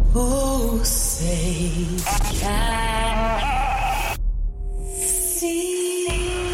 Oh, say can see.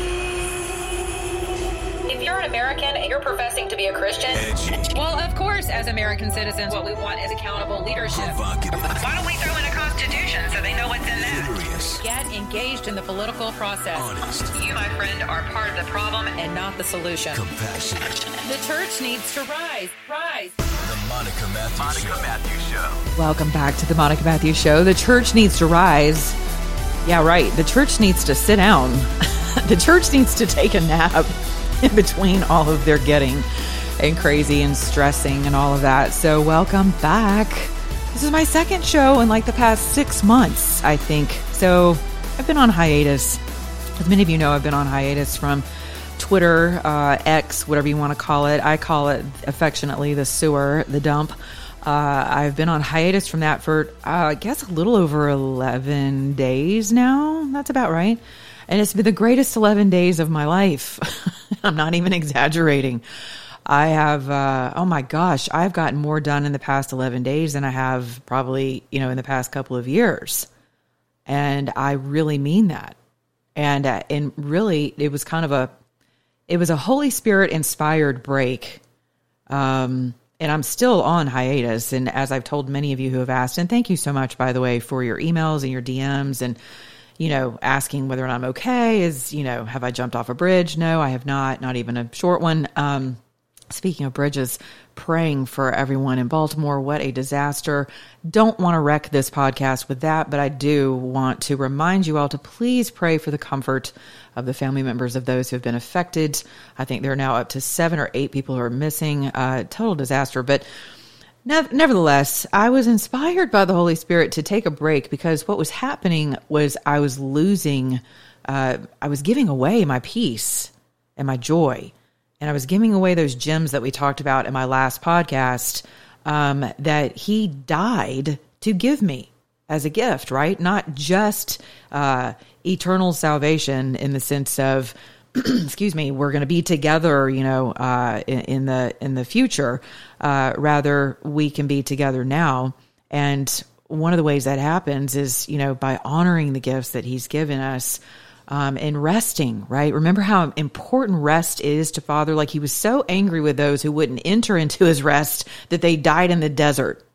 If you're an American and you're professing to be a Christian, well, of course, as American citizens, what we want is accountable leadership. Why don't we throw in a constitution so they know what's in that? Get engaged in the political process. Honest. You, my friend, are part of the problem and not the solution. Compassionate. The church needs to rise. Rise. The Monica Matthews Show. Welcome back to the Monica Matthews Show. The church needs to rise. Yeah, right. The church needs to sit down. The church needs to take a nap in between all of their getting and crazy and stressing and all of that. So welcome back. This is my second show in like the past 6 months, I think. So I've been on hiatus. As many of you know, I've been on hiatus from Twitter, X, whatever you want to call it. I call it affectionately the sewer, the dump. I've been on hiatus from that for, I guess, a little over 11 days now. That's about right. And it's been the greatest 11 days of my life. I'm not even exaggerating. I have, oh my gosh, I've gotten more done in the past 11 days than I have probably, in the past couple of years. And I really mean that. And really, it was a Holy Spirit inspired break. And I'm still on hiatus. And as I've told many of you who have asked, and thank you so much, by the way, for your emails and your DMs and, asking whether or not I'm okay. Have I jumped off a bridge? No, I have not even a short one. Speaking of bridges, praying for everyone in Baltimore. What a disaster. Don't want to wreck this podcast with that, but I do want to remind you all to please pray for the comfort of the family members of those who have been affected. I think there are now up to 7 or 8 people who are missing. Total disaster. But nevertheless, I was inspired by the Holy Spirit to take a break because what was happening was I was giving away my peace and my joy. And I was giving away those gems that we talked about in my last podcast that he died to give me as a gift, right? Not just eternal salvation in the sense of, excuse me, we're going to be together, in the future. Rather, we can be together now. And one of the ways that happens is, by honoring the gifts that he's given us. And resting, right? Remember how important rest is to Father? Like he was so angry with those who wouldn't enter into his rest that they died in the desert.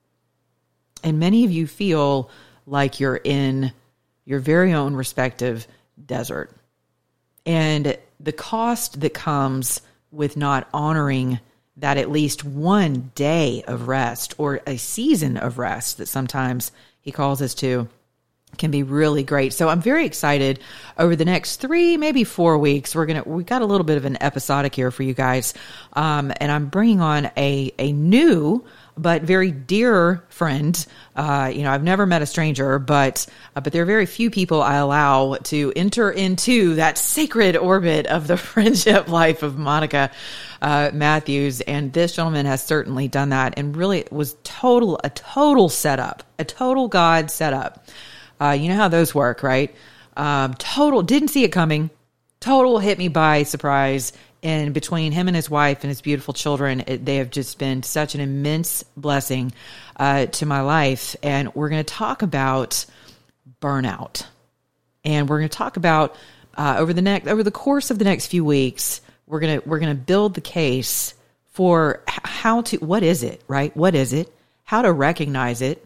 And many of you feel like you're in your very own respective desert. And the cost that comes with not honoring that at least one day of rest or a season of rest that sometimes he calls us to can be really great. So I'm very excited over the next 3, maybe 4 weeks. We got a little bit of an episodic here for you guys. And I'm bringing on a new, but very dear friend. I've never met a stranger, but there are very few people I allow to enter into that sacred orbit of the friendship life of Monica Matthews. And this gentleman has certainly done that. And really it was a total setup, a total God setup. You know how those work, right? Total, didn't see it coming. Total hit me by surprise. And between him and his wife and his beautiful children, they have just been such an immense blessing to my life. And we're going to talk about burnout. And we're going to talk about over the course of the next few weeks, we're going to build the case for what is it, right? What is it? How to recognize it.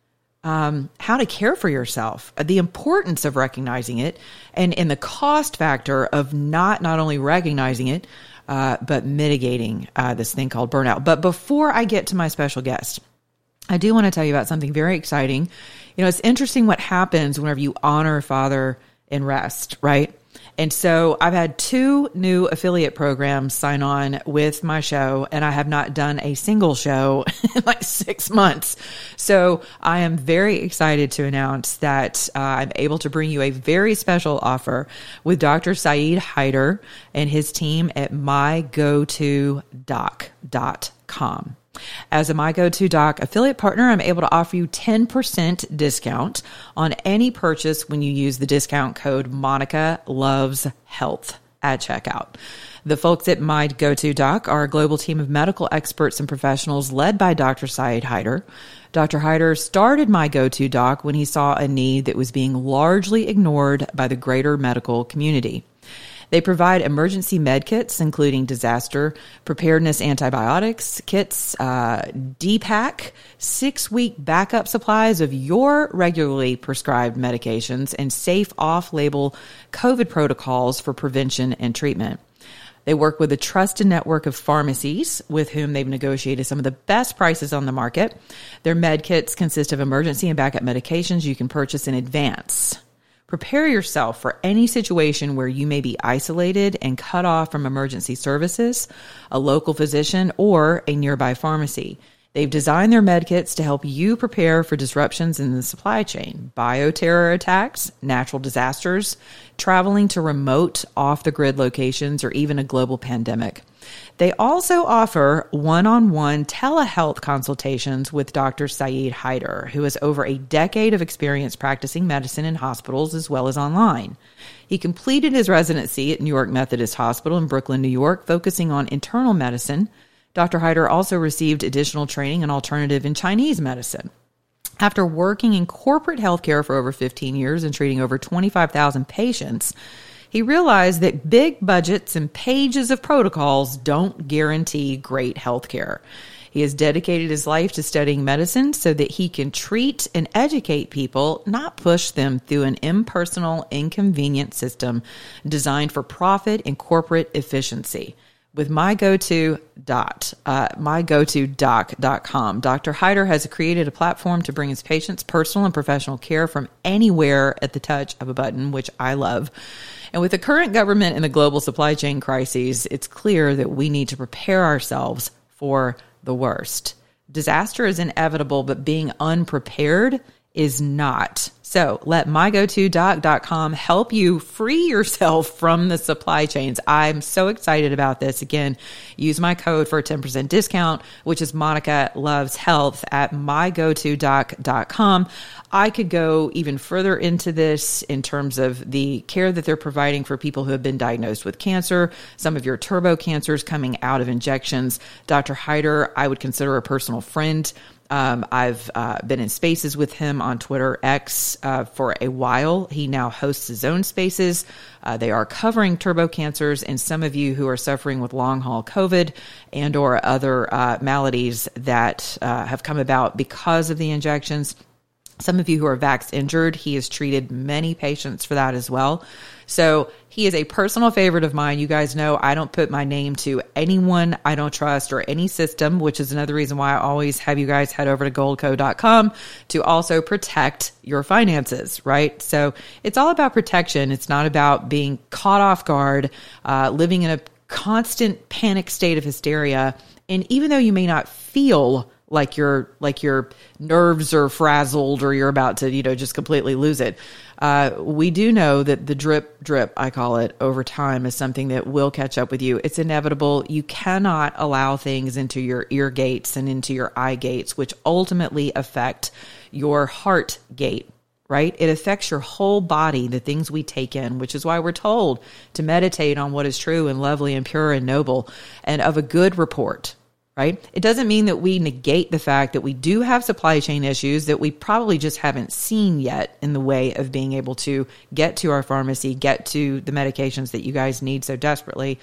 How to care for yourself, the importance of recognizing it, and the cost factor of not only recognizing it, but mitigating this thing called burnout. But before I get to my special guest, I do want to tell you about something very exciting. It's interesting what happens whenever you honor Father in rest, right? And so I've had 2 new affiliate programs sign on with my show, and I have not done a single show in like 6 months. So I am very excited to announce that I'm able to bring you a very special offer with Dr. Saeed Haider and his team at mygotodoc.com. As a MyGoToDoc affiliate partner, I'm able to offer you 10% discount on any purchase when you use the discount code Monica Loves Health at checkout. The folks at My Go-To Doc are a global team of medical experts and professionals led by Dr. Syed Haider. Dr. Haider started My Go-To Doc when he saw a need that was being largely ignored by the greater medical community. They provide emergency med kits, including disaster preparedness antibiotics kits, DPAC, 6-week backup supplies of your regularly prescribed medications, and safe off-label COVID protocols for prevention and treatment. They work with a trusted network of pharmacies with whom they've negotiated some of the best prices on the market. Their med kits consist of emergency and backup medications you can purchase in advance. Prepare yourself for any situation where you may be isolated and cut off from emergency services, a local physician, or a nearby pharmacy. They've designed their med kits to help you prepare for disruptions in the supply chain, bioterror attacks, natural disasters, traveling to remote off-the-grid locations, or even a global pandemic. They also offer one-on-one telehealth consultations with Dr. Syed Haider, who has over a decade of experience practicing medicine in hospitals as well as online. He completed his residency at New York Methodist Hospital in Brooklyn, New York, focusing on internal medicine. Dr. Haider also received additional training in alternative and Chinese medicine. After working in corporate healthcare for over 15 years and treating over 25,000 patients, he realized that big budgets and pages of protocols don't guarantee great healthcare. He has dedicated his life to studying medicine so that he can treat and educate people, not push them through an impersonal, inconvenient system designed for profit and corporate efficiency. With mygotodoc.com, Dr. Haider has created a platform to bring his patients personal and professional care from anywhere at the touch of a button, which I love. And with the current government and the global supply chain crises, it's clear that we need to prepare ourselves for the worst. Disaster is inevitable, but being unprepared is not. So let mygotodoc.com help you free yourself from the supply chains. I'm so excited about this. Again, use my code for a 10% discount, which is Monica Loves Health at mygotodoc.com. I could go even further into this in terms of the care that they're providing for people who have been diagnosed with cancer, some of your turbo cancers coming out of injections. Dr. Haider, I would consider a personal friend. I've been in spaces with him on Twitter X for a while. He now hosts his own spaces. They are covering turbo cancers, and some of you who are suffering with long haul COVID and or other maladies that have come about because of the injections. Some of you who are vax injured, he has treated many patients for that as well. So he is a personal favorite of mine. You guys know I don't put my name to anyone I don't trust or any system, which is another reason why I always have you guys head over to goldco.com to also protect your finances, right? So it's all about protection. It's not about being caught off guard, living in a constant panic state of hysteria. And even though you may not feel like your nerves are frazzled or you're about to, just completely lose it. We do know that the drip, I call it, over time is something that will catch up with you. It's inevitable. You cannot allow things into your ear gates and into your eye gates, which ultimately affect your heart gate, right? It affects your whole body, the things we take in, which is why we're told to meditate on what is true and lovely and pure and noble and of a good report. Right? It doesn't mean that we negate the fact that we do have supply chain issues that we probably just haven't seen yet in the way of being able to get to our pharmacy, get to the medications that you guys need so desperately.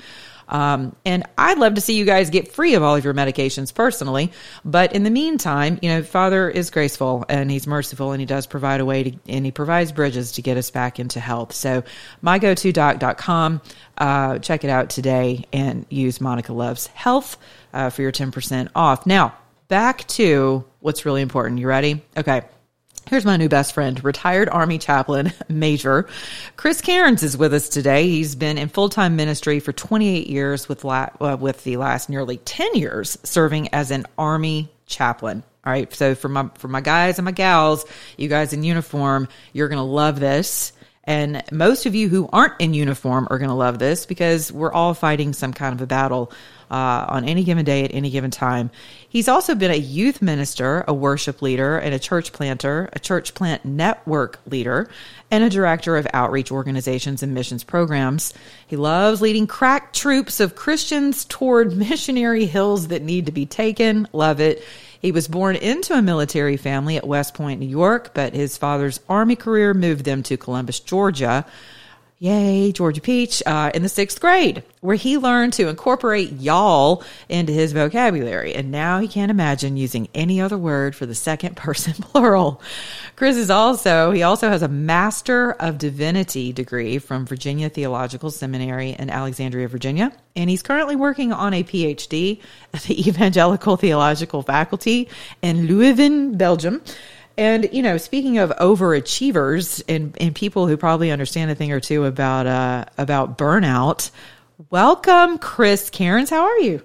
And I'd love to see you guys get free of all of your medications personally. But in the meantime, Father is graceful and he's merciful and he does provide a way and he provides bridges to get us back into health. So mygotodoc.com, check it out today and use Monica Loves Health for your 10% off. Now, back to what's really important. You ready? Okay. Here's my new best friend, retired Army chaplain, Major Chris Cairns is with us today. He's been in full-time ministry for 28 years with the last nearly 10 years serving as an Army chaplain. All right. So for my guys and my gals, you guys in uniform, you're going to love this. And most of you who aren't in uniform are going to love this because we're all fighting some kind of a battle on any given day at any given time. He's also been a youth minister, a worship leader, and a church planter, a church plant network leader, and a director of outreach organizations and missions programs. He loves leading crack troops of Christians toward missionary hills that need to be taken. Love it. He was born into a military family at West Point, New York, but his father's Army career moved them to Columbus, Georgia. Yay, Georgia Peach, in the 6th grade, where he learned to incorporate y'all into his vocabulary. And now he can't imagine using any other word for the second person plural. Chris he also has a Master of Divinity degree from Virginia Theological Seminary in Alexandria, Virginia. And he's currently working on a PhD at the Evangelical Theological Faculty in Leuven, Belgium. And, you know, speaking of overachievers and people who probably understand a thing or two about burnout, welcome, Chris Cairns. How are you?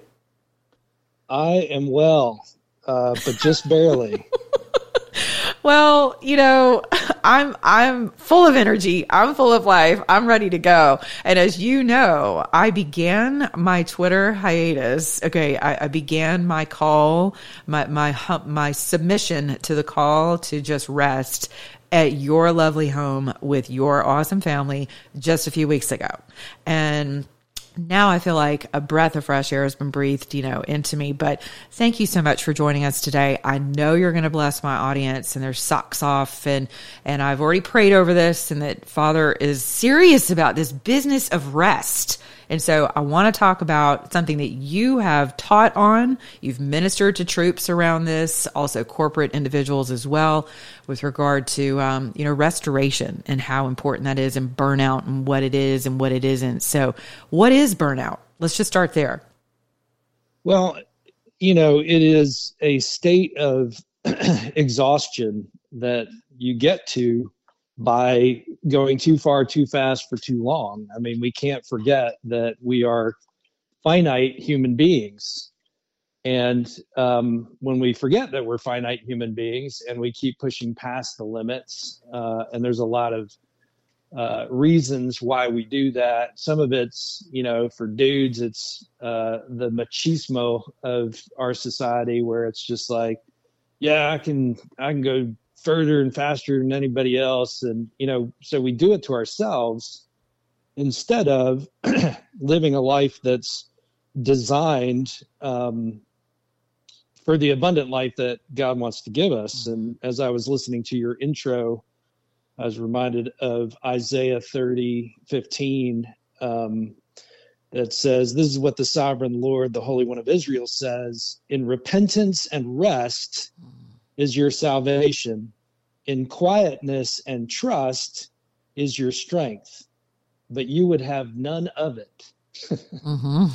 I am well, but just barely. Well, you know, I'm full of energy. I'm full of life. I'm ready to go. And as you know, I began my Twitter hiatus. Okay, I began my call, my submission to the call to just rest at your lovely home with your awesome family just a few weeks ago. And now I feel like a breath of fresh air has been breathed, you know, into me. But thank you so much for joining us today. I know you're going to bless my audience and their socks off. And I've already prayed over this, and that Father is serious about this business of rest. And so I want to talk about something that you have taught on. You've ministered to troops around this, also corporate individuals as well, with regard to, you know, restoration and how important that is, and burnout and what it is and what it isn't. So what is burnout? Let's just start there. Well, you know, it is a state of exhaustion that you get to by going too far, too fast for too long. I mean, we can't forget that we are finite human beings. And when we forget that we're finite human beings and we keep pushing past the limits, and there's a lot of reasons why we do that. Some of it's, you know, for dudes, it's the machismo of our society, where it's just like, yeah, I can go further and faster than anybody else. And, you know, so we do it to ourselves instead of living a life that's designed for the abundant life that God wants to give us. And as I was listening to your intro, I was reminded of Isaiah 30:15, that says, this is what the sovereign Lord, the Holy One of Israel says: in repentance and rest is your salvation. In quietness and trust is your strength. But you would have none of it. Mm-hmm.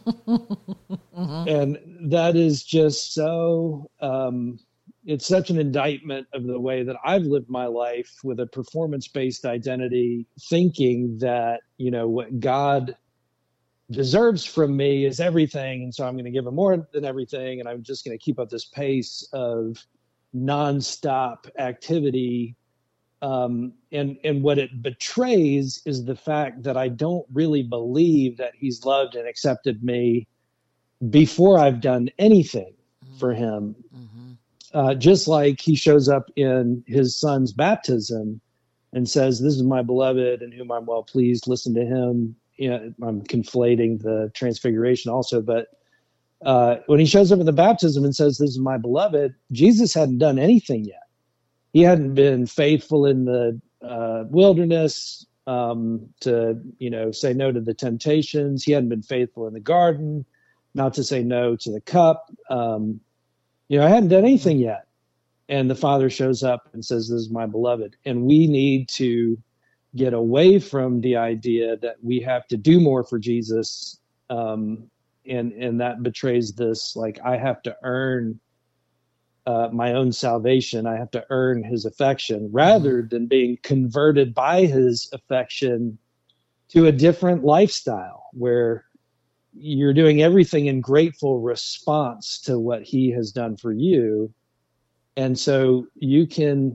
And that is just so, it's such an indictment of the way that I've lived my life, with a performance-based identity, thinking that, you know, what God deserves from me is everything. And so I'm going to give him more than everything. And I'm just going to keep up this pace of nonstop activity. And what it betrays is the fact that I don't really believe that he's loved and accepted me before I've done anything for him. Mm-hmm. Just like he shows up in his son's baptism and says, this is my beloved in whom I'm well pleased, listen to him. You know, I'm conflating the transfiguration also, but when he shows up in the baptism and says, this is my beloved, Jesus hadn't done anything yet. He hadn't been faithful in the wilderness to, you know, say no to the temptations. He hadn't been faithful in the garden, not to say no to the cup. You know, I hadn't done anything yet. And the Father shows up and says, this is my beloved. And we need to get away from the idea that we have to do more for Jesus. And that betrays this, like, I have to earn my own salvation. I have to earn his affection, rather than being converted by his affection to a different lifestyle where you're doing everything in grateful response to what he has done for you. And so you can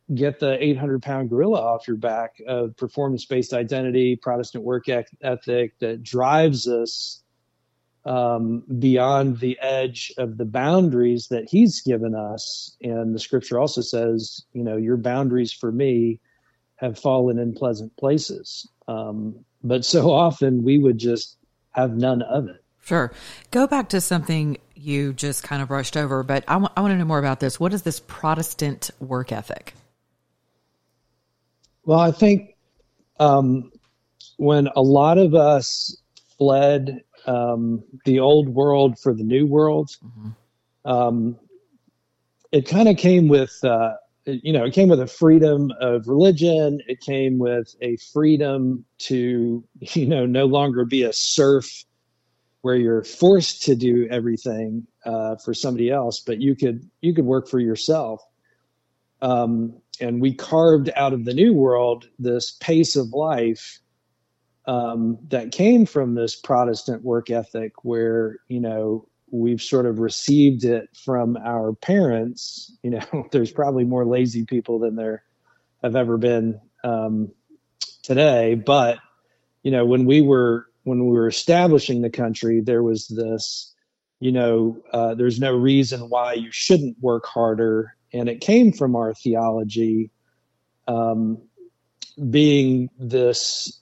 get the 800-pound gorilla off your back of performance-based identity, Protestant work ethic that drives us beyond the edge of the boundaries that he's given us. And the scripture also says, your boundaries for me have fallen in pleasant places. But so often we would just have none of it. Sure. Go back to something you just kind of brushed over, but I want to know more about this. What is this Protestant work ethic? Well, I think when a lot of us fled the old world for the new world, it kind of came with, it came with a freedom of religion. It came with a freedom to, no longer be a serf where you're forced to do everything for somebody else, but you could work for yourself. And we carved out of the new world this pace of life that came from this Protestant work ethic where, we've sort of received it from our parents. There's probably more lazy people than there have ever been today. But, when we were establishing the country, there was this, there's no reason why you shouldn't work harder. And it came from our theology being this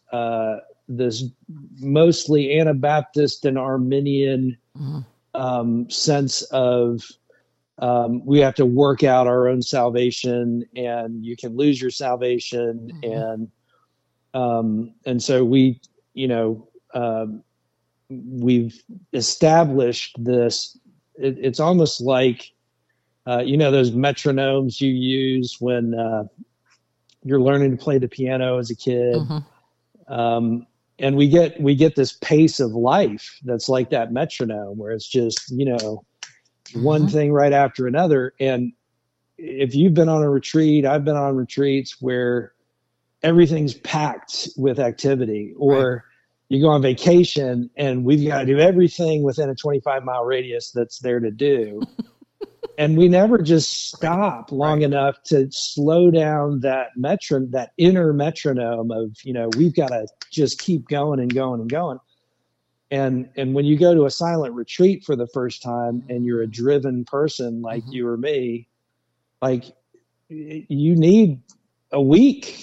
mostly Anabaptist and Arminian sense of we have to work out our own salvation, and you can lose your salvation. And so we, we've established this. It's almost like, those metronomes you use when you're learning to play the piano as a kid. And we get this pace of life that's like that metronome where it's just, one thing right after another. And if you've been on a retreat, I've been on retreats where everything's packed with activity, or you go on vacation and we've got to do everything within a 25-mile radius that's there to do. And we never just stop long enough to slow down that inner metronome of, we've got to just keep going and going and going. And when you go to a silent retreat for the first time and you're a driven person like you or me, like you need a week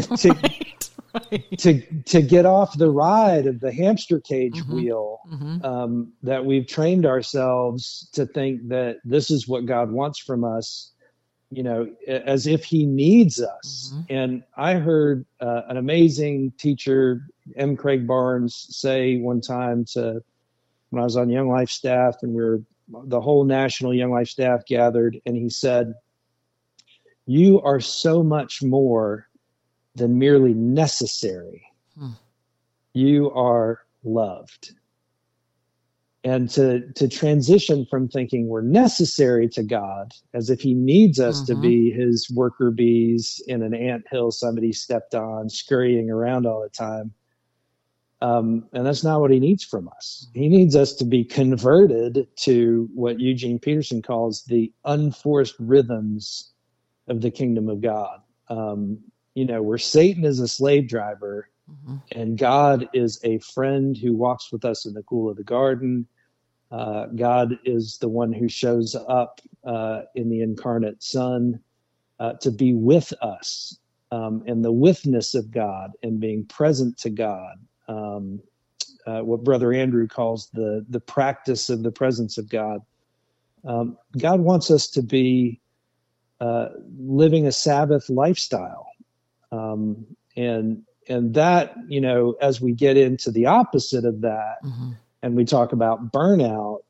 to get off the ride of the hamster cage wheel that we've trained ourselves to think that this is what God wants from us, as if he needs us. And I heard an amazing teacher, M. Craig Barnes, say one time when I was on Young Life staff and the whole national Young Life staff gathered, and he said, "You are so much more than merely necessary. You are loved." And to transition from thinking we're necessary to God, as if he needs us to be his worker bees in an anthill somebody stepped on, scurrying around all the time. And that's not what he needs from us. He needs us to be converted to what Eugene Peterson calls the unforced rhythms of the kingdom of God. Where Satan is a slave driver and God is a friend who walks with us in the cool of the garden. God is the one who shows up in the incarnate Son to be with us, and the withness of God and being present to God. What Brother Andrew calls the practice of the presence of God. God wants us to be living a Sabbath lifestyle. And that, as we get into the opposite of that, and we talk about burnout,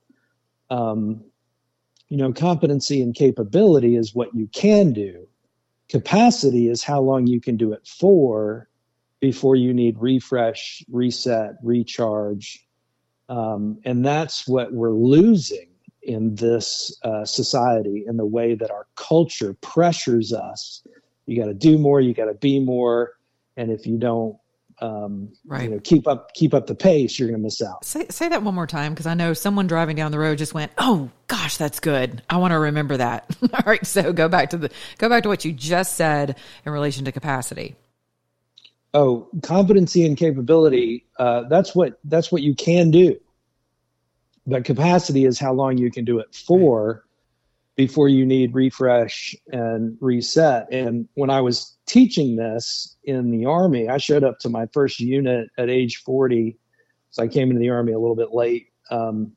competency and capability is what you can do. Capacity is how long you can do it for before you need refresh, reset, recharge. And that's what we're losing in this society, in the way that our culture pressures us. You got to do more, you got to be more. And if you don't keep up the pace, you're going to miss out. Say that one more time, because I know someone driving down the road just went, "Oh gosh, that's good. I want to remember that." All right, so go back to what you just said in relation to capacity. Oh, competency and capability. That's what you can do, but capacity is how long you can do it for before you need refresh and reset. And when I was teaching this in the Army, I showed up to my first unit at age 40. So I came into the Army a little bit late. And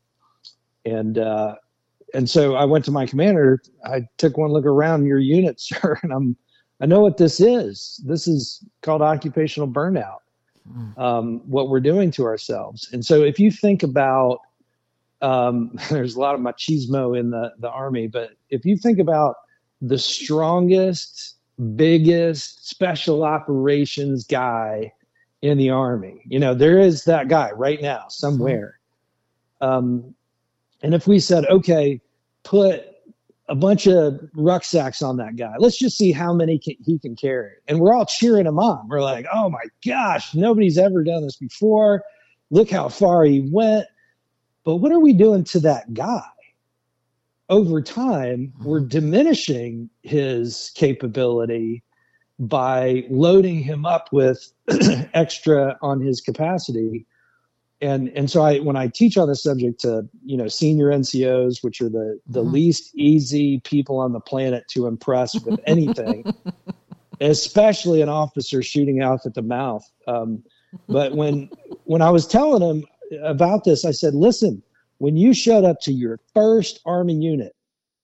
so I went to my commander. I took one look around your unit, sir, and I know what this is. This is called occupational burnout, what we're doing to ourselves. And so if you think about, there's a lot of machismo in the Army, but if you think about the strongest, biggest special operations guy in the Army, there is that guy right now somewhere. And if we said, okay, put a bunch of rucksacks on that guy, let's just see how many he can carry. And we're all cheering him on. We're like, oh my gosh, nobody's ever done this before. Look how far he went. But what are we doing to that guy? Over time, we're diminishing his capability by loading him up with extra on his capacity. And so when I teach on this subject to, senior NCOs, which are the least easy people on the planet to impress with anything, especially an officer shooting out at the mouth. But when I was telling them about this, I said, listen, when you showed up to your first Army unit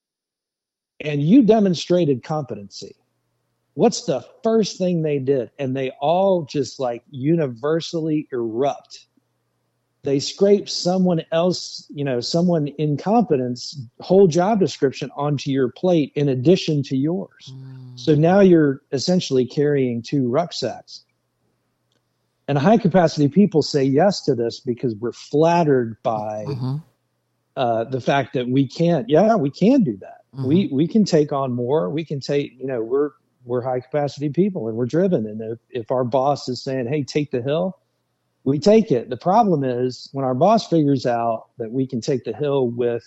and you demonstrated competency, what's the first thing they did? And they all just universally erupt. They scrape someone else, someone incompetence, whole job description onto your plate in addition to yours. So now you're essentially carrying two rucksacks. And high capacity people say yes to this because we're flattered by the fact that we can do that. We can take on more. We can take, we're high capacity people and we're driven. And if our boss is saying, hey, take the hill, we take it. The problem is when our boss figures out that we can take the hill with,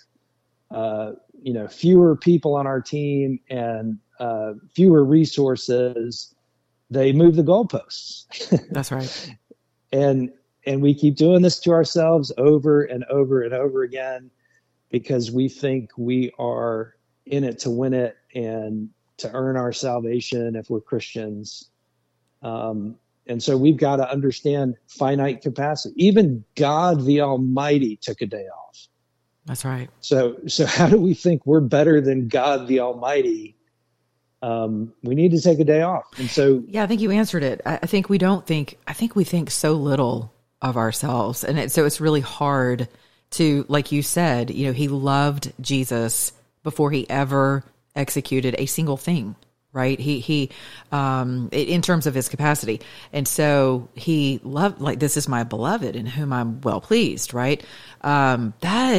fewer people on our team and fewer resources, they move the goalposts. That's right. And we keep doing this to ourselves over and over and over again because we think we are in it to win it and to earn our salvation if we're Christians. And so we've got to understand finite capacity. Even God the Almighty took a day off. That's right. So how do we think we're better than God the Almighty? We need to take a day off. And so, yeah, I think you answered it. I think we think so little of ourselves. And so it's really hard to, like you said, he loved Jesus before he ever executed a single thing, right? He in terms of his capacity. And so he loved, this is my beloved in whom I'm well pleased, right? In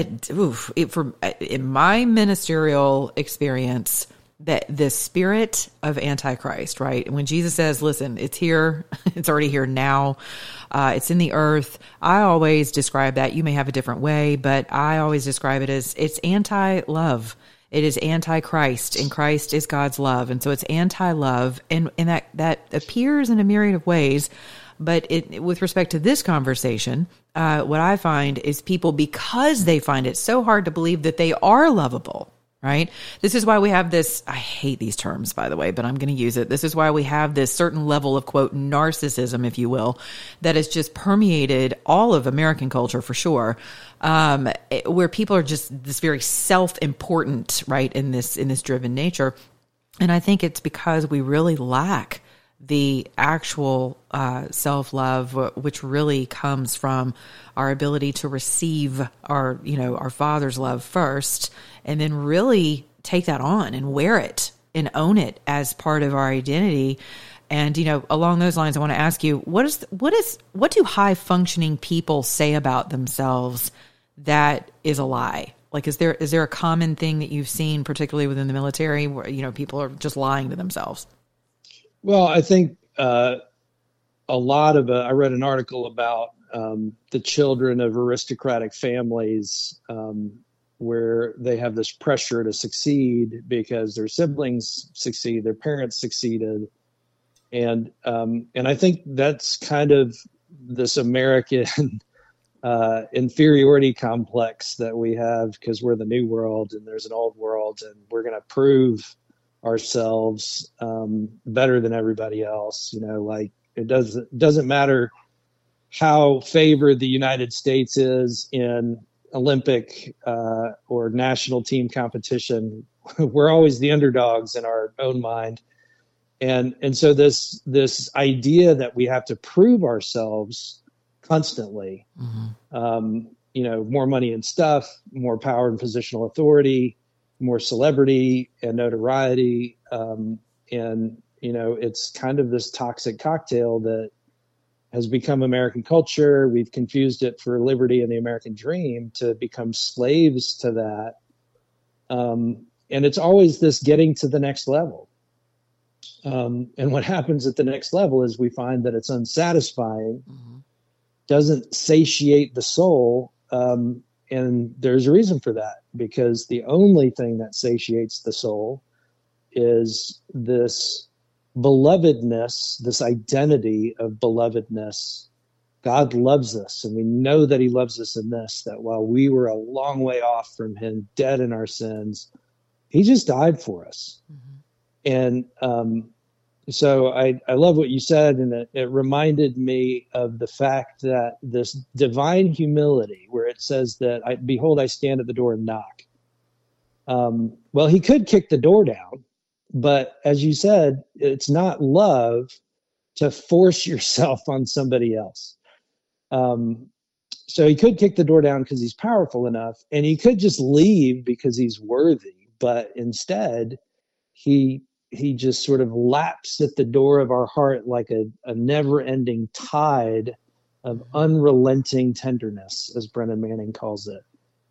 my ministerial experience, that the spirit of Antichrist, right? When Jesus says, listen, it's here, it's already here now, it's in the earth. I always describe that. You may have a different way, but I always describe it as it's anti-love. It is anti-Christ, and Christ is God's love. And so it's anti-love, and that appears in a myriad of ways. But with respect to this conversation, what I find is people, because they find it so hard to believe that they are lovable, right? This is why we have this, I hate these terms, by the way, but I'm going to use it. This is why we have this certain level of, quote, narcissism, if you will, that has just permeated all of American culture for sure, where people are just this very self-important, right, in this driven nature. And I think it's because we really lack the actual self-love, which really comes from our ability to receive our Father's love first, and then really take that on and wear it and own it as part of our identity. And along those lines, I want to ask you, what do high functioning people say about themselves that is a lie? Like, is there a common thing that you've seen, particularly within the military, where people are just lying to themselves? Well, I think I read an article about the children of aristocratic families where they have this pressure to succeed because their siblings succeed, their parents succeeded. And I think that's kind of this American inferiority complex that we have because we're the new world and there's an old world, and we're going to prove ourselves better than everybody else. Like it doesn't matter how favored the United States is in Olympic or national team competition. We're always the underdogs in our own mind. And so this idea that we have to prove ourselves constantly, more money and stuff, more power and positional authority, more celebrity and notoriety. It's kind of this toxic cocktail that has become American culture. We've confused it for liberty and the American dream to become slaves to that. And it's always this getting to the next level. And what happens at the next level is we find that it's unsatisfying, doesn't satiate the soul. And there's a reason for that, because the only thing that satiates the soul is this belovedness, this identity of belovedness. God loves us, and we know that he loves us in this, that while we were a long way off from him, dead in our sins, he just died for us. And so I love what you said, and it reminded me of the fact that this divine humility, where it says that, behold, I stand at the door and knock. Well, he could kick the door down, but as you said, it's not love to force yourself on somebody else. So he could kick the door down because he's powerful enough, and he could just leave because he's worthy. But instead, he just sort of laps at the door of our heart like a never-ending tide of unrelenting tenderness, as Brennan Manning calls it.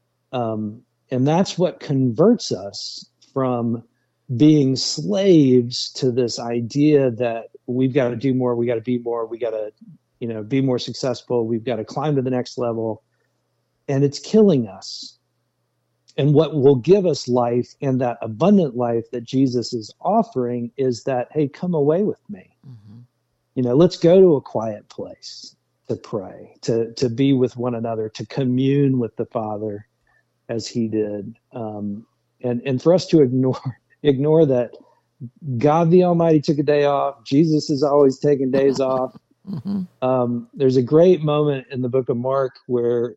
And that's what converts us from being slaves to this idea that we've got to do more, we got to be more, we got to, be more successful, we've got to climb to the next level. And it's killing us. And what will give us life, and that abundant life that Jesus is offering, is that, hey, come away with me. Let's go to a quiet place to pray, to be with one another, to commune with the Father as he did. And for us to ignore that God the Almighty took a day off. Jesus is always taking days off. There's a great moment in the book of Mark where,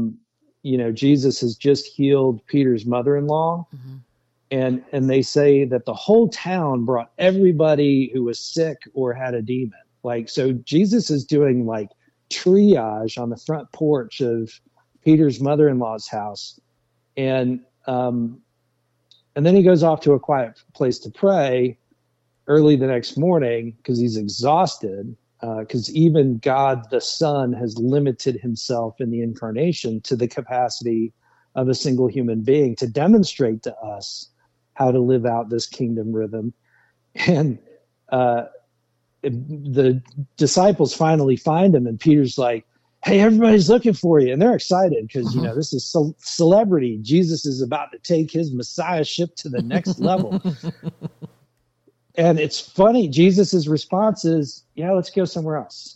Jesus has just healed Peter's mother-in-law. And they say that the whole town brought everybody who was sick or had a demon. So Jesus is doing triage on the front porch of Peter's mother-in-law's house. And then he goes off to a quiet place to pray early the next morning because he's exhausted, because even God the Son has limited himself in the incarnation to the capacity of a single human being to demonstrate to us how to live out this kingdom rhythm. And the disciples finally find him, and Peter's like, hey, everybody's looking for you. And they're excited because, this is celebrity. Jesus is about to take his messiahship to the next level. And it's funny. Jesus's response is, yeah, let's go somewhere else.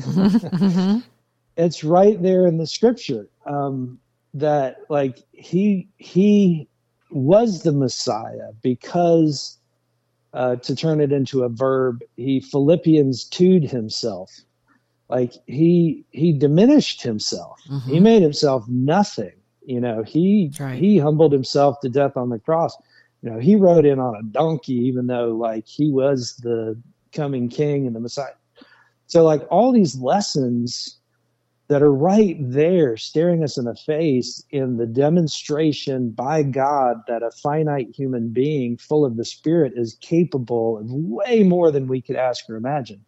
It's right there in the scripture that he was the Messiah because, to turn it into a verb, he Philippians 2'd himself. He diminished himself. He made himself nothing. He humbled himself to death on the cross. He rode in on a donkey, even though he was the coming king and the Messiah. So all these lessons that are right there staring us in the face in the demonstration by God that a finite human being full of the Spirit is capable of way more than we could ask or imagine.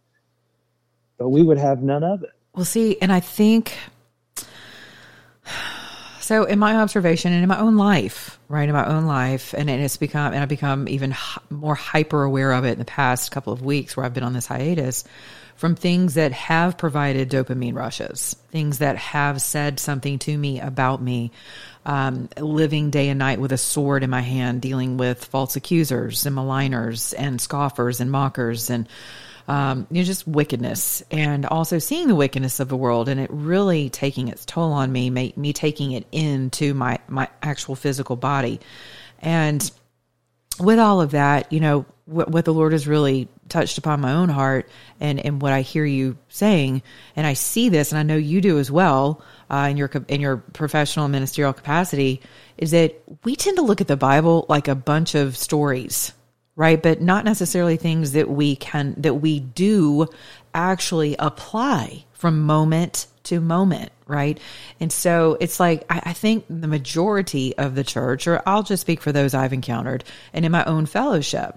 But we would have none of it. Well, see, and I think So in my observation and in my own life, right, in my own life, and I've become even more hyper aware of it in the past couple of weeks where I've been on this hiatus, from things that have provided dopamine rushes, things that have said something to me about me, living day and night with a sword in my hand, dealing with false accusers and maligners and scoffers and mockers and just wickedness, and also seeing the wickedness of the world and it really taking its toll on me, me taking it into my actual physical body. And with all of that, what the Lord has really touched upon my own heart and what I hear you saying, and I see this, and I know you do as well, in your professional and ministerial capacity, is that we tend to look at the Bible like a bunch of stories, right? But not necessarily things that we do actually apply from moment to moment, right? And so it's like, I think the majority of the church, or I'll just speak for those I've encountered and in my own fellowship,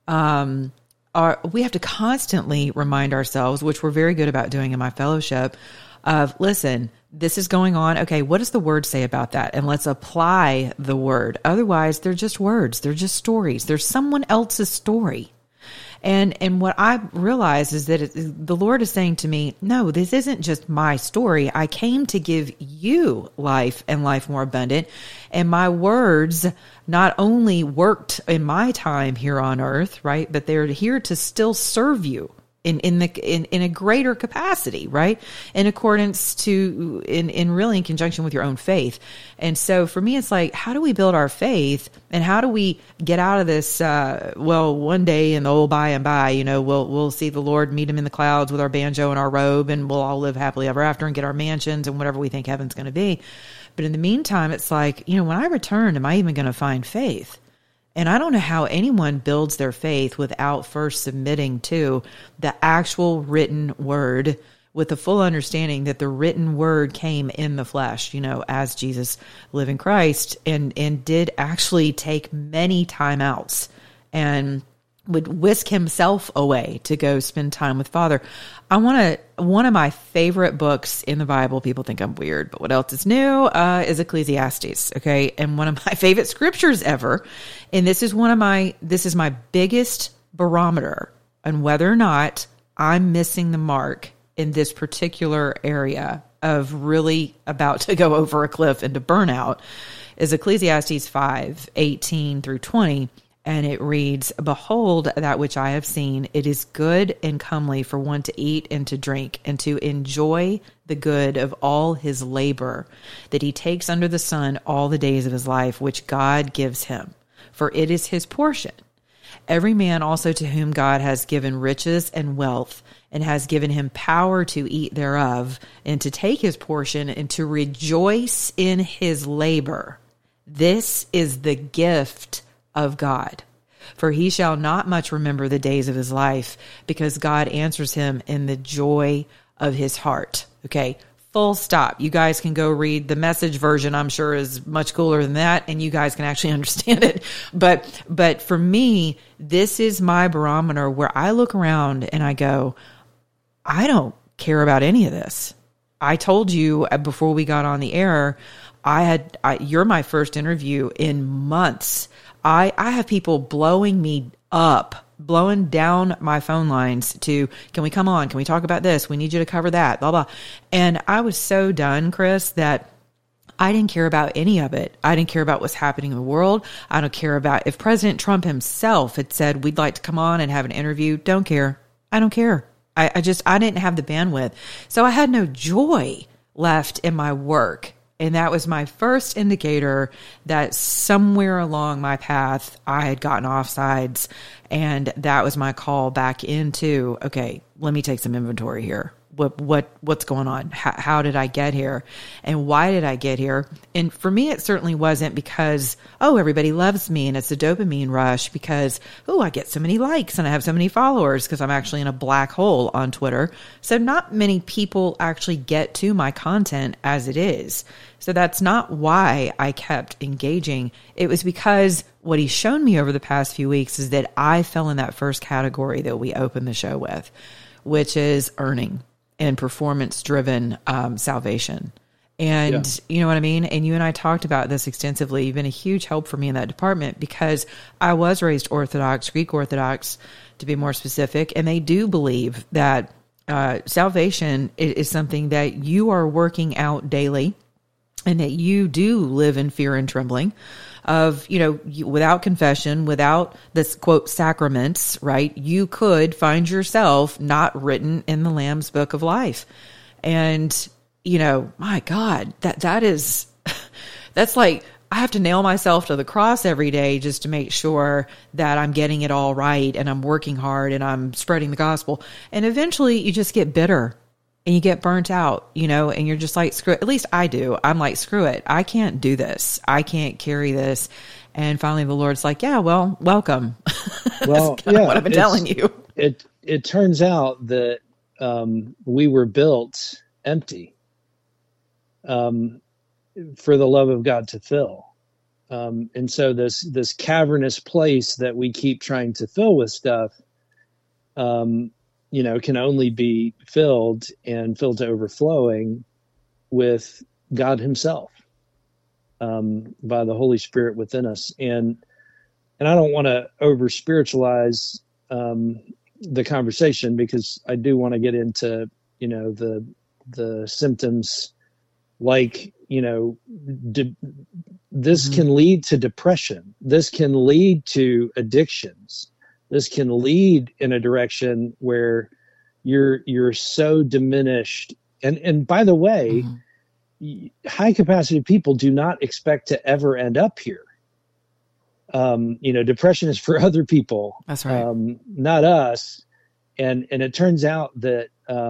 we have to constantly remind ourselves, which we're very good about doing in my fellowship, of, listen, this is going on. Okay, what does the word say about that? And let's apply the word. Otherwise, they're just words. They're just stories. They're someone else's story. And what I realize is that the Lord is saying to me, no, this isn't just my story. I came to give you life and life more abundant. And my words not only worked in my time here on earth, right? But they're here to still serve you in a greater capacity, right? In accordance to, really in conjunction with your own faith. And so for me, it's like, how do we build our faith, and how do we get out of this, one day in the old by and by, we'll see the Lord, meet him in the clouds with our banjo and our robe, and we'll all live happily ever after and get our mansions and whatever we think heaven's going to be. But in the meantime, it's like, when I return, am I even going to find faith? And I don't know how anyone builds their faith without first submitting to the actual written word, with the full understanding that the written word came in the flesh, as Jesus lived in Christ, and did actually take many timeouts and would whisk himself away to go spend time with Father. One of my favorite books in the Bible, people think I'm weird, but what else is new, is Ecclesiastes. Okay. And one of my favorite scriptures ever. And this is my biggest barometer on whether or not I'm missing the mark in this particular area of really about to go over a cliff into burnout, is Ecclesiastes 5:18-20. And it reads, "Behold, that which I have seen, it is good and comely for one to eat and to drink, and to enjoy the good of all his labor, that he takes under the sun all the days of his life, which God gives him. For it is his portion. Every man also to whom God has given riches and wealth, and has given him power to eat thereof, and to take his portion, and to rejoice in his labor. This is the gift of God. For he shall not much remember the days of his life, because God answers him in the joy of his heart." Okay, full stop. You guys can go read the Message version. I'm sure is much cooler than that, and you guys can actually understand it. But for me, this is my barometer where I look around and I go, I don't care about any of this. I told you before we got on the air, you're my first interview in months. I have people blowing me up, blowing down my phone lines to, can we come on? Can we talk about this? We need you to cover that, blah, blah. And I was so done, Chris, that I didn't care about any of it. I didn't care about what's happening in the world. I don't care about if President Trump himself had said, we'd like to come on and have an interview. Don't care. I don't care. I didn't have the bandwidth. So I had no joy left in my work. And that was my first indicator that somewhere along my path, I had gotten offsides. And that was my call back into, okay, let me take some inventory here. What's going on? How did I get here? And why did I get here? And for me, it certainly wasn't because, everybody loves me and it's a dopamine rush because, I get so many likes and I have so many followers because I'm actually in a black hole on Twitter. So not many people actually get to my content as it is. So that's not why I kept engaging. It was because what he's shown me over the past few weeks is that I fell in that first category that we opened the show with, which is earning and performance-driven salvation. And you know what I mean? And you and I talked about this extensively. You've been a huge help for me in that department because I was raised Orthodox, Greek Orthodox to be more specific. And they do believe that salvation is something that you are working out daily and that you do live in fear and trembling of, without confession, without this quote sacraments, right? You could find yourself not written in the Lamb's Book of Life. And my God, that's like, I have to nail myself to the cross every day just to make sure that I'm getting it all right and I'm working hard and I'm spreading the gospel. And eventually you just get bitter and you get burnt out, and you're just like, screw it. At least I do. I'm like, screw it. I can't do this. I can't carry this. And finally the Lord's like, yeah, well, welcome. Well, that's what I've been telling you. It turns out that we were built empty. For the love of God to fill. And so this cavernous place that we keep trying to fill with stuff, can only be filled and filled to overflowing with God himself, by the Holy Spirit within us. And I don't want to over spiritualize, the conversation because I do want to get into, the symptoms. Like, this can lead to depression. This can lead to addictions. This can lead in a direction where you're so diminished. And by the way, high capacity people do not expect to ever end up here. Depression is for other people. That's right. Not us. And it turns out that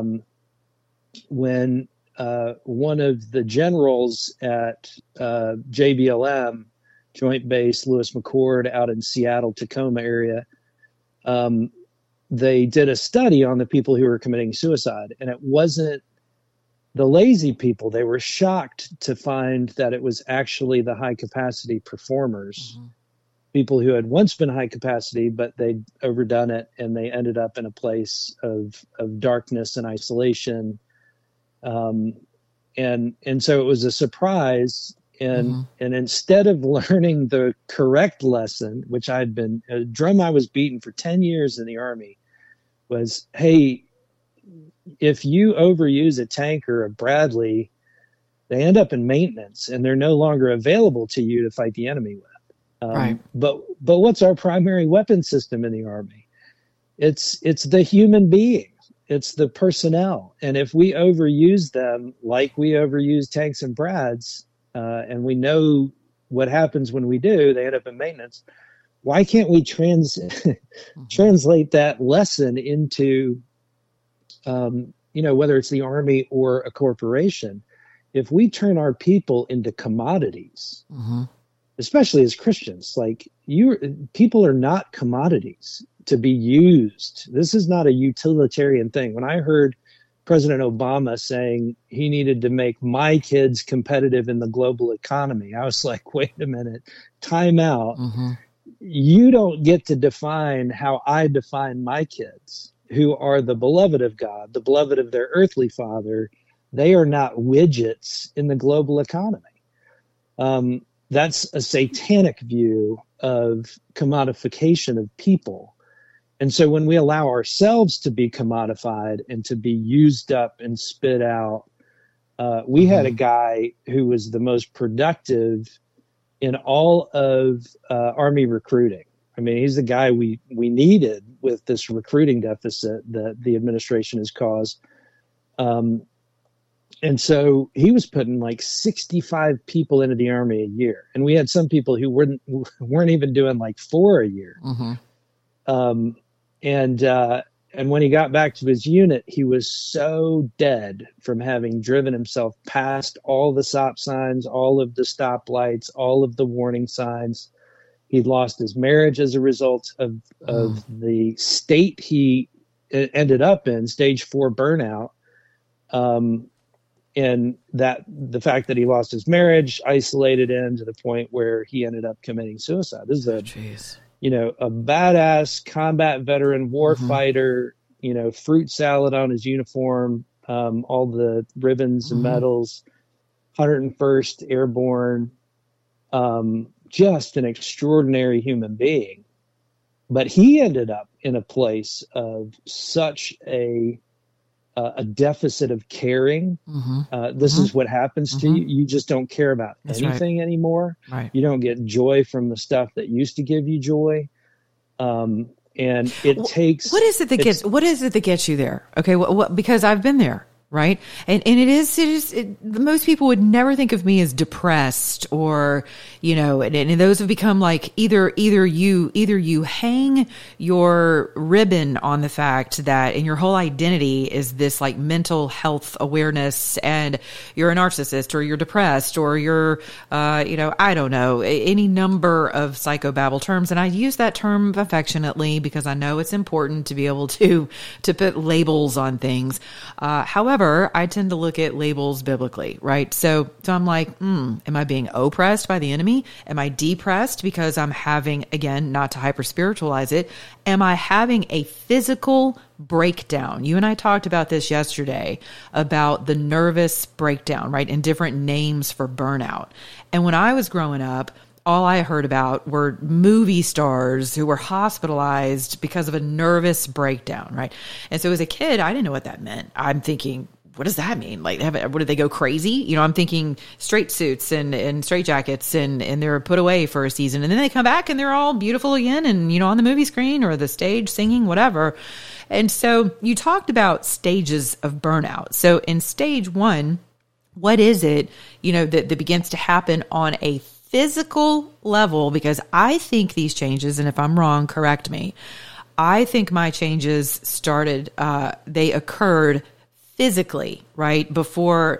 when one of the generals at JBLM, Joint Base Lewis McChord out in Seattle, Tacoma area, they did a study on the people who were committing suicide. And it wasn't the lazy people. They were shocked to find that it was actually the high capacity performers, people who had once been high capacity, but they'd overdone it and they ended up in a place of darkness and isolation. And so it was a surprise. And instead of learning the correct lesson, which a drum I was beating for 10 years in the Army was, hey, if you overuse a tank or a Bradley, they end up in maintenance and they're no longer available to you to fight the enemy with. Right. But what's our primary weapon system in the Army? It's the human being. It's the personnel. And if we overuse them like we overuse tanks and Brads, and we know what happens when we do, they end up in maintenance. Why can't we translate that lesson into, whether it's the Army or a corporation? If we turn our people into commodities, especially as Christians, like people are not commodities to be used. This is not a utilitarian thing. When I heard President Obama saying he needed to make my kids competitive in the global economy, I was like, wait a minute, time out. You don't get to define how I define my kids, who are the beloved of God, the beloved of their earthly father. They are not widgets in the global economy. That's a satanic view of commodification of people. And so when we allow ourselves to be commodified and to be used up and spit out, we had a guy who was the most productive in all of Army recruiting. I mean, he's the guy we needed with this recruiting deficit that the administration has caused. And so he was putting like 65 people into the Army a year. And we had some people who weren't even doing like 4 a year. And when he got back to his unit, he was so dead from having driven himself past all the stop signs, all of the stoplights, all of the warning signs. He'd lost his marriage as a result of the state he ended up in, stage 4 burnout. And that the fact that he lost his marriage isolated him to the point where he ended up committing suicide. This is a badass combat veteran, war fighter, fruit salad on his uniform, all the ribbons and medals. 101st Airborne, just an extraordinary human being. But he ended up in a place of such a deficit of caring. This is what happens to you. You just don't care about anything anymore. Right. You don't get joy from the stuff that used to give you joy. And it takes. What is it that gets you there? Okay. Because I've been there. Right. And most people would never think of me as depressed or, and those have become like either you hang your ribbon on the fact that and your whole identity is this like mental health awareness and you're a narcissist or you're depressed or you're, I don't know, any number of psychobabble terms. And I use that term affectionately because I know it's important to be able to put labels on things. However, I tend to look at labels biblically, right? So I'm like, am I being oppressed by the enemy? Am I depressed because I'm having, again, not to hyper spiritualize it, am I having a physical breakdown? You and I talked about this yesterday about the nervous breakdown, right? And different names for burnout. And when I was growing up, all I heard about were movie stars who were hospitalized because of a nervous breakdown, right? And so as a kid, I didn't know what that meant. I'm thinking, what does that mean? Like, what did they go crazy? I'm thinking straight suits and straight jackets and they're put away for a season. And then they come back and they're all beautiful again and, on the movie screen or the stage singing, whatever. And so you talked about stages of burnout. So in stage 1, what is it, that begins to happen on a physical level? Because I think these changes, and if I'm wrong, correct me. I think my changes started, they occurred physically, right? Before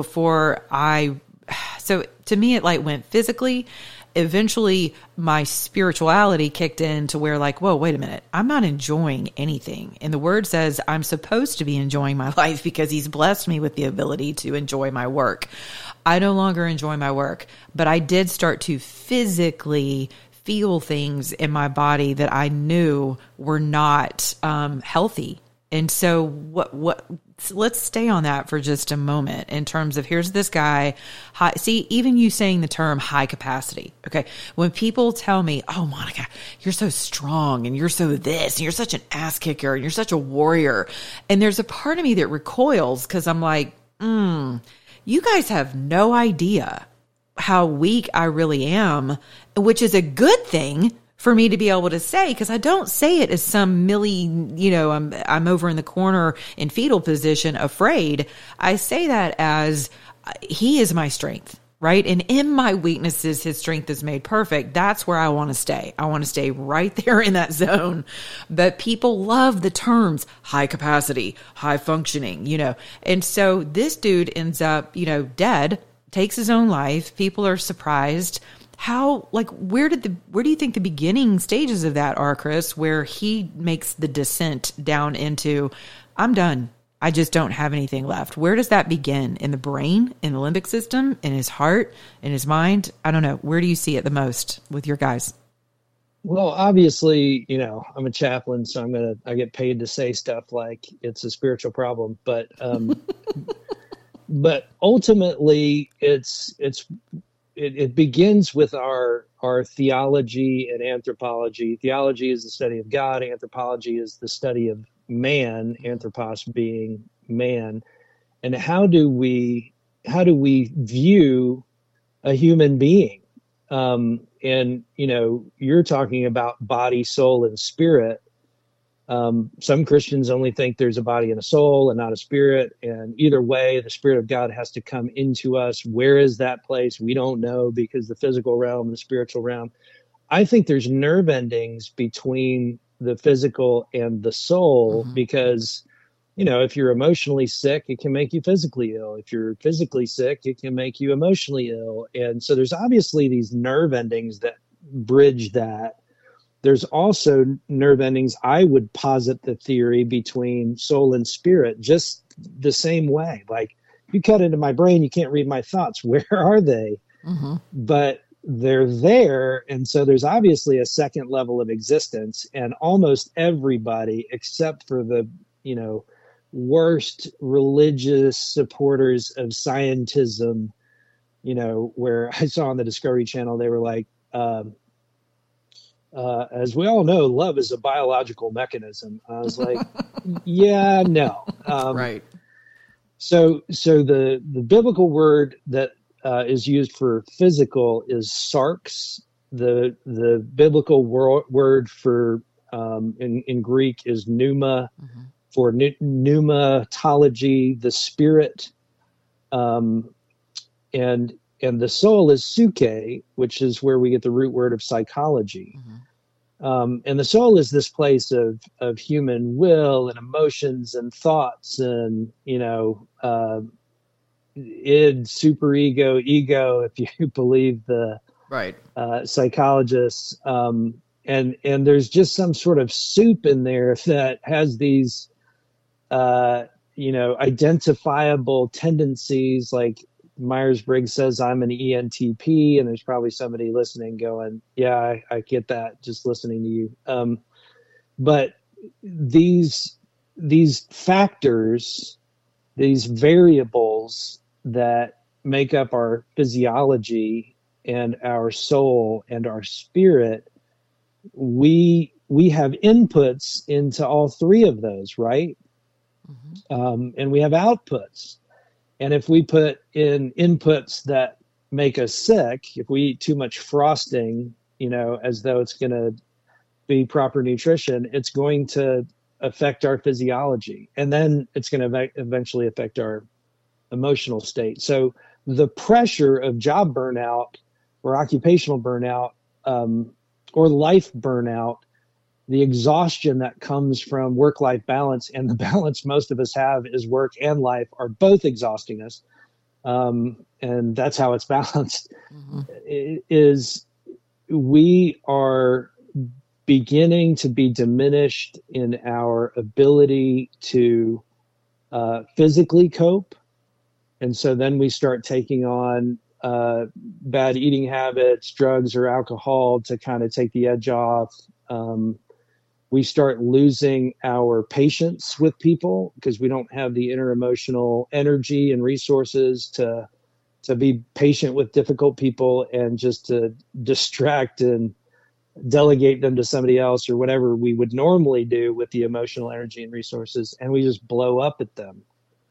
so to me, it like went physically. Eventually my spirituality kicked in to where like, whoa, wait a minute. I'm not enjoying anything. And the word says I'm supposed to be enjoying my life because he's blessed me with the ability to enjoy my work. I no longer enjoy my work, but I did start to physically feel things in my body that I knew were not healthy. And so let's stay on that for just a moment in terms of here's this guy. Even you saying the term high capacity. Okay. When people tell me, oh, Monica, you're so strong and you're so this and you're such an ass kicker and you're such a warrior. And there's a part of me that recoils because I'm like, you guys have no idea how weak I really am, which is a good thing for me to be able to say, because I don't say it as some Millie, I'm over in the corner in fetal position, afraid. I say that as he is my strength, right? And in my weaknesses, his strength is made perfect. That's where I want to stay. I want to stay right there in that zone. But people love the terms high capacity, high functioning, And so this dude ends up, dead, takes his own life. People are surprised. How, where do you think the beginning stages of that are, Chris, where he makes the descent down into, I'm done. I just don't have anything left. Where does that begin? In the brain, in the limbic system, in his heart, in his mind? I don't know. Where do you see it the most with your guys? Well, obviously, I'm a chaplain, so I get paid to say stuff like it's a spiritual problem, but, but ultimately it begins with our theology and anthropology. Theology is the study of God. Anthropology is the study of man, anthropos being man. And how do we view a human being? And, you're talking about body, soul, and spirit. Some Christians only think there's a body and a soul and not a spirit. And either way, the Spirit of God has to come into us. Where is that place? We don't know, because the physical realm, the spiritual realm. I think there's nerve endings between the physical and the soul, because, if you're emotionally sick, it can make you physically ill. If you're physically sick, it can make you emotionally ill. And so there's obviously these nerve endings that bridge that. There's also nerve endings, I would posit the theory, between soul and spirit, just the same way. Like, you cut into my brain, you can't read my thoughts. Where are they? But they're there. And so there's obviously a second level of existence. And almost everybody, except for the, worst religious supporters of scientism, where I saw on the Discovery Channel, they were like, as we all know, love is a biological mechanism. I was like, yeah, no. Right. So the biblical word that is used for physical is sarx. The biblical word for in Greek is pneuma, for pneumatology, the spirit, and the soul is psyche, which is where we get the root word of psychology. And the soul is this place of human will and emotions and thoughts and, id, superego, ego, if you believe the right psychologists. And there's just some sort of soup in there that has these, identifiable tendencies. Like Myers-Briggs says, I'm an ENTP, and there's probably somebody listening going, yeah, I get that just listening to you. But these factors, these variables that make up our physiology and our soul and our spirit, we have inputs into all three of those, right? And we have outputs. And if we put in inputs that make us sick, if we eat too much frosting, as though it's going to be proper nutrition, it's going to affect our physiology. And then it's going to eventually affect our emotional state. So the pressure of job burnout or occupational burnout, or life burnout, the exhaustion that comes from work-life balance, and the balance most of us have is work and life, are both exhausting us. And that's how it's balanced. Is we are beginning to be diminished in our ability to physically cope. And so then we start taking on bad eating habits, drugs or alcohol to kind of take the edge off. We start losing our patience with people because we don't have the inner emotional energy and resources to be patient with difficult people, and just to distract and delegate them to somebody else or whatever we would normally do with the emotional energy and resources, and we just blow up at them.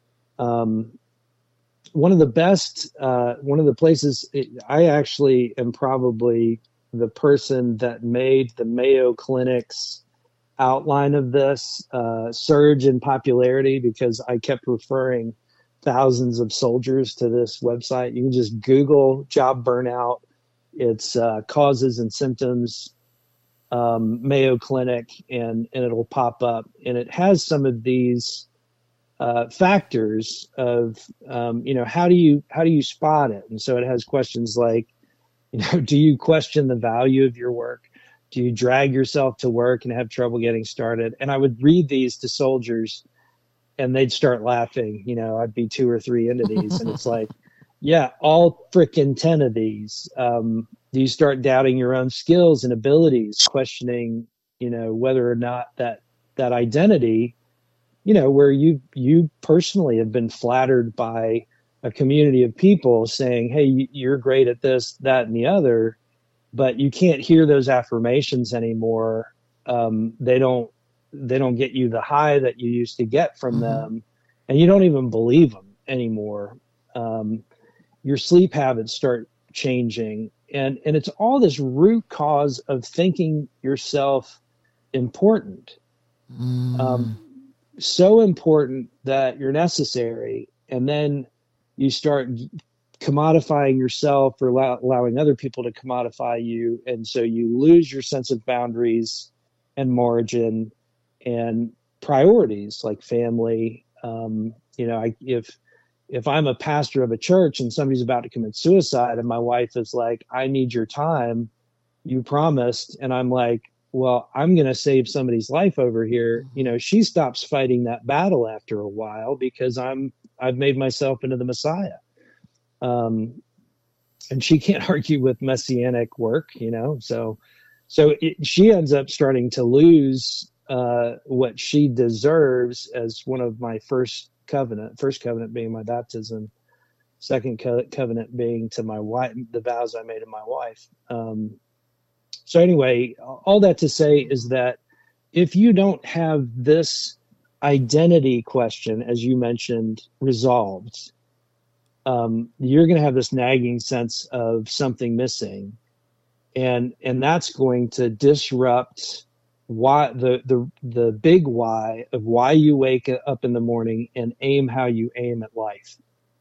One of the places, I actually am probably the person that made the Mayo Clinic's outline of this surge in popularity, because I kept referring thousands of soldiers to this website. You can just Google job burnout, its causes and symptoms, Mayo Clinic, and it'll pop up. And it has some of these factors of, how do you spot it? And so it has questions like, do you question the value of your work? Do you drag yourself to work and have trouble getting started? And I would read these to soldiers and they'd start laughing. I'd be 2 or 3 into these. And it's like, yeah, all freaking 10 of these. Do you start doubting your own skills and abilities, questioning, whether or not that identity, where you personally have been flattered by a community of people saying, hey, you're great at this, that, and the other, but you can't hear those affirmations anymore. They don't get you the high that you used to get from them, and you don't even believe them anymore. Your sleep habits start changing, and it's all this root cause of thinking yourself important. So important that you're necessary, and then you start commodifying yourself or allowing other people to commodify you, and so you lose your sense of boundaries and margin and priorities like family. If I'm a pastor of a church and somebody's about to commit suicide and my wife is like, I need your time, you promised, and I'm like, well, I'm going to save somebody's life over here. She stops fighting that battle after a while because I've made myself into the Messiah. And she can't argue with messianic work, so she ends up starting to lose what she deserves as one of my first covenant being my baptism. second covenant being to my wife, the vows I made to my wife. So anyway, all that to say is that if you don't have this identity question, as you mentioned, resolved, you're going to have this nagging sense of something missing, and that's going to disrupt why the big why of why you wake up in the morning and aim how you aim at life.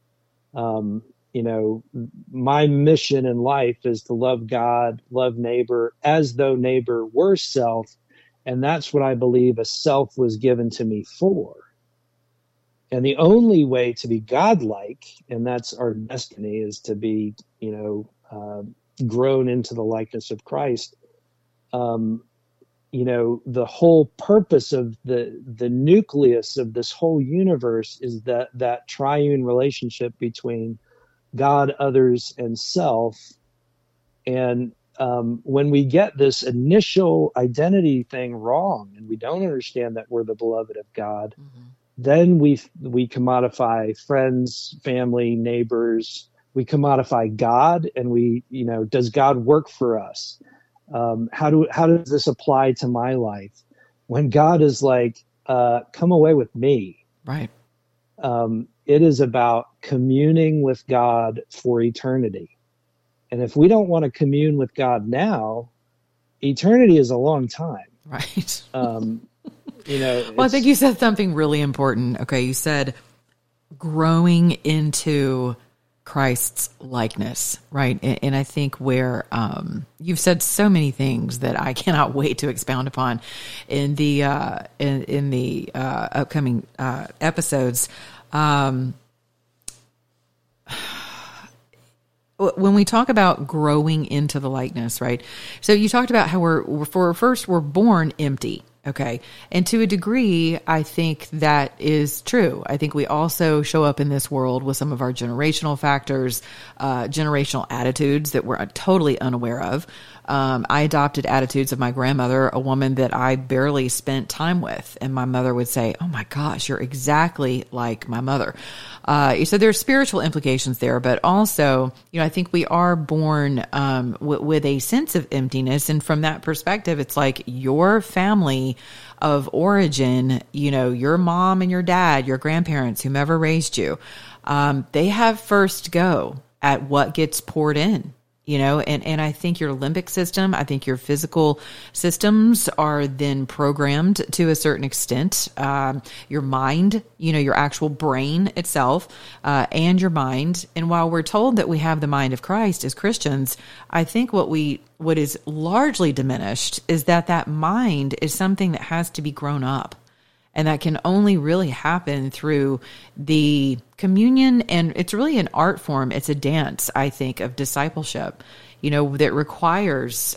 My mission in life is to love God, love neighbor as though neighbor were self. And that's what I believe a self was given to me for. And the only way to be godlike, and that's our destiny, is to be, grown into the likeness of Christ. The whole purpose of the nucleus of this whole universe is that triune relationship between God, others, and self. And when we get this initial identity thing wrong, and we don't understand that we're the beloved of God, then we commodify friends, family, neighbors. We commodify God, and does God work for us? How does this apply to my life? When God is like, come away with me. Right. It is about communing with God for eternity. And if we don't want to commune with God now, eternity is a long time. Right. Well, I think you said something really important. Okay. You said growing into Christ's likeness, right? And I think where you've said so many things that I cannot wait to expound upon in the upcoming episodes. When we talk about growing into the likeness, right? So you talked about how we're born empty. Okay. And to a degree, I think that is true. I think we also show up in this world with some of our generational factors, generational attitudes that we're totally unaware of. I adopted attitudes of my grandmother, a woman that I barely spent time with. And my mother would say, "Oh my gosh, you're exactly like my mother." So there are spiritual implications there, but also, I think we are born with a sense of emptiness. And from that perspective, it's like your family of origin, your mom and your dad, your grandparents, whomever raised you, they have first go at what gets poured in. And I think your limbic system, I think your physical systems are then programmed to a certain extent. Your mind, your actual brain itself, and your mind. And while we're told that we have the mind of Christ as Christians, I think what is largely diminished is that mind is something that has to be grown up. And that can only really happen through the communion. And it's really an art form. It's a dance, I think, of discipleship, that requires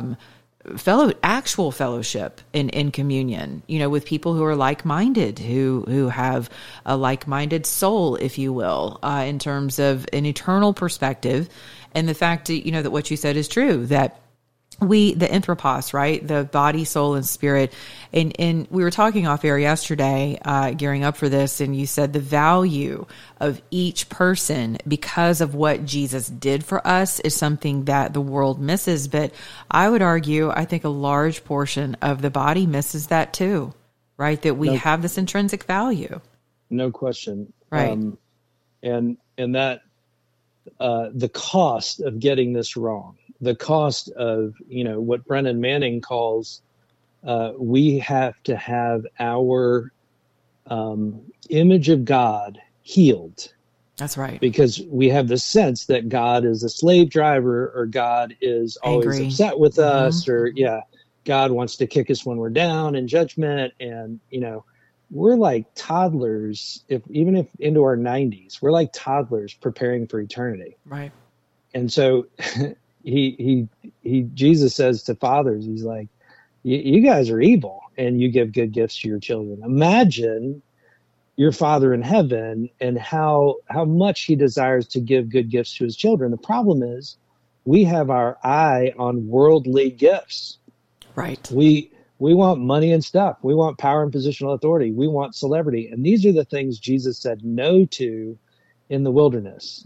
actual fellowship in communion, with people who are like-minded, who have a like-minded soul, if you will, in terms of an eternal perspective. And the fact that, that what you said is true, that the anthropos, right? The body, soul, and spirit. And we were talking off air yesterday, gearing up for this, and you said the value of each person because of what Jesus did for us is something that the world misses. But I would argue, I think a large portion of the body misses that too, right? That we have this intrinsic value. No question. Right. And that the cost of getting this wrong, the cost of, what Brennan Manning calls, we have to have our image of God healed. That's right. Because we have the sense that God is a slave driver, or God is always upset with us, or God wants to kick us when we're down in judgment. And, we're like toddlers, even if into our 90s, we're like toddlers preparing for eternity. Right. And so Jesus says to fathers, he's like, you guys are evil and you give good gifts to your children. Imagine your Father in heaven and how much he desires to give good gifts to his children. The problem is we have our eye on worldly gifts. Right. We want money and stuff. We want power and positional authority. We want celebrity. And these are the things Jesus said no to in the wilderness,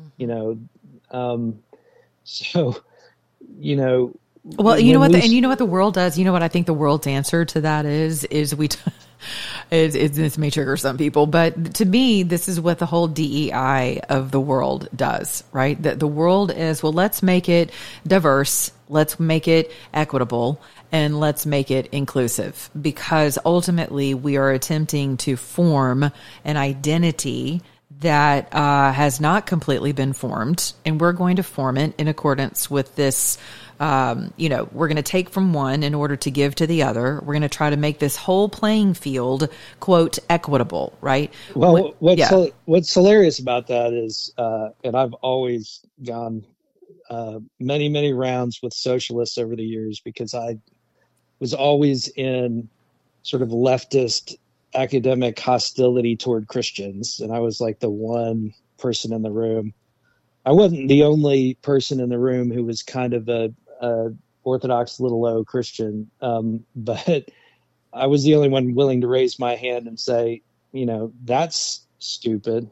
so, well, you know what, and you know what the world does. You know what I think the world's answer to that is this may trigger some people, but to me, this is what the whole DEI of the world does, right? That the world is, well, let's make it diverse, let's make it equitable, and let's make it inclusive, because ultimately we are attempting to form an identity that has not completely been formed, and we're going to form it in accordance with this. We're going to take from one in order to give to the other. We're going to try to make this whole playing field, quote, equitable, right? Well, what's hilarious about that is, and I've always gone many, many rounds with socialists over the years, because I was always in sort of leftist academic hostility toward Christians, and I was like the one person in the room. I wasn't the only person in the room who was kind of a Orthodox little o Christian, but I was the only one willing to raise my hand and say, that's stupid.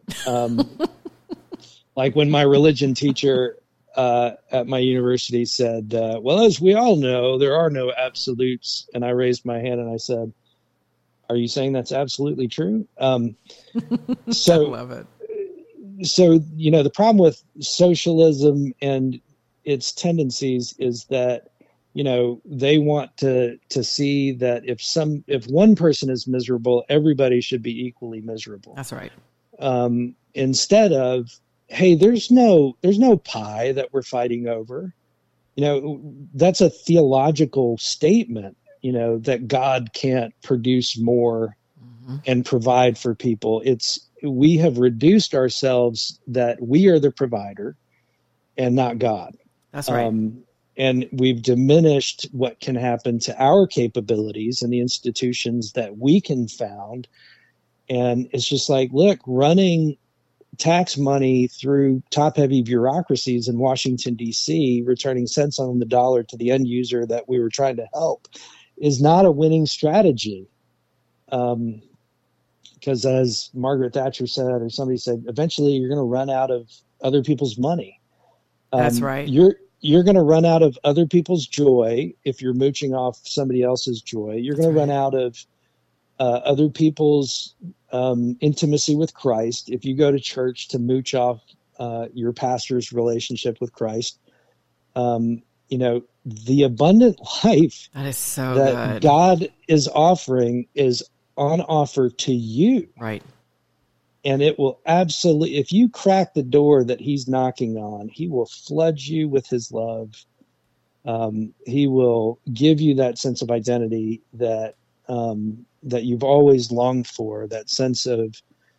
Like when my religion teacher at my university said, well, as we all know, there are no absolutes. And I raised my hand and I said, are you saying that's absolutely true? So I love it. So, the problem with socialism and its tendencies is that, they want to see that if one person is miserable, everybody should be equally miserable. That's right. Instead of, hey, there's no pie that we're fighting over. That's a theological statement, that God can't produce more and provide for people. We have reduced ourselves that we are the provider and not God. That's right. And we've diminished what can happen to our capabilities and the institutions that we can found. And it's just like, look, running tax money through top-heavy bureaucracies in Washington, D.C., returning cents on the dollar to the end user that we were trying to help is not a winning strategy. Because as Margaret Thatcher said, or somebody said, eventually you're going to run out of other people's money. That's right. You're going to run out of other people's joy if you're mooching off somebody else's joy. You're going to run out of other people's intimacy with Christ if you go to church to mooch off your pastor's relationship with Christ. The abundant life that is so that good. God is offering is on offer to you. Right. And it will absolutely, if you crack the door that he's knocking on, he will flood you with his love. He will give you that sense of identity that you've always longed for, that sense of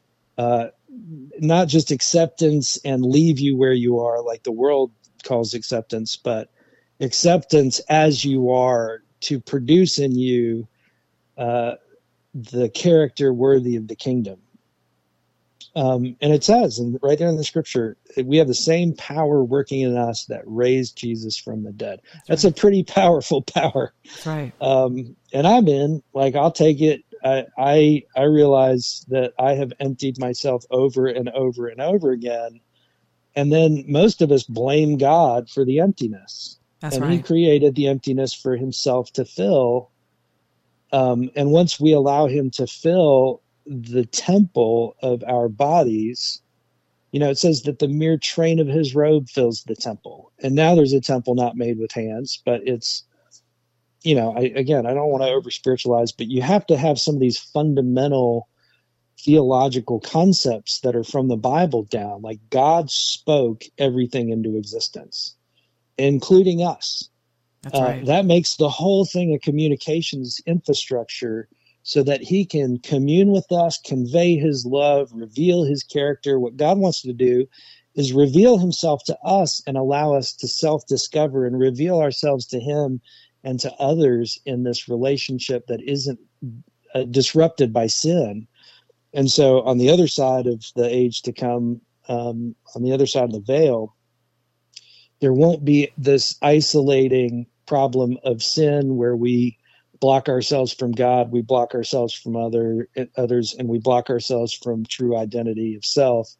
not just acceptance and leave you where you are, like the world calls acceptance, but acceptance as you are, to produce in you the character worthy of the kingdom. And it says, and right there in the scripture, we have the same power working in us that raised Jesus from the dead. That's right. A pretty powerful power. That's right. And I'm in, like, I'll take it. I realize that I have emptied myself over and over and over again. And then most of us blame God for the emptiness. That's and right. He created the emptiness for himself to fill. And once we allow him to fill the temple of our bodies, it says that the mere train of his robe fills the temple. And now there's a temple not made with hands, but it's, I don't want to over spiritualize, but you have to have some of these fundamental theological concepts that are from the Bible down. Like, God spoke everything into existence, including us. That's right. That makes the whole thing a communications infrastructure, so that he can commune with us, convey his love, reveal his character. What God wants to do is reveal himself to us and allow us to self-discover and reveal ourselves to him and to others in this relationship that isn't disrupted by sin. And so on the other side of the age to come, on the other side of the veil, there won't be this isolating problem of sin where we block ourselves from God, we block ourselves from others, and we block ourselves from true identity of self.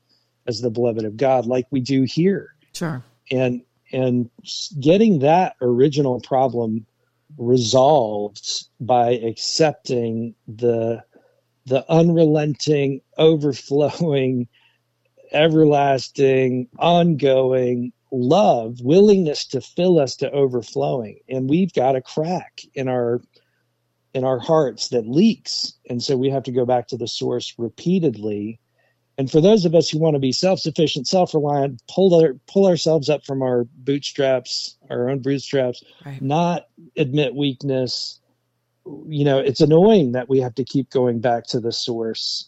as the beloved of God, like we do here. Sure. And getting that original problem resolved by accepting the unrelenting, overflowing, everlasting, ongoing love, willingness to fill us to overflowing. And we've got a crack in our hearts that leaks. And so we have to go back to the source repeatedly. And for those of us who want to be self-sufficient, self-reliant, pull ourselves up from our bootstraps, our own bootstraps, right, not admit weakness, it's annoying that we have to keep going back to the source.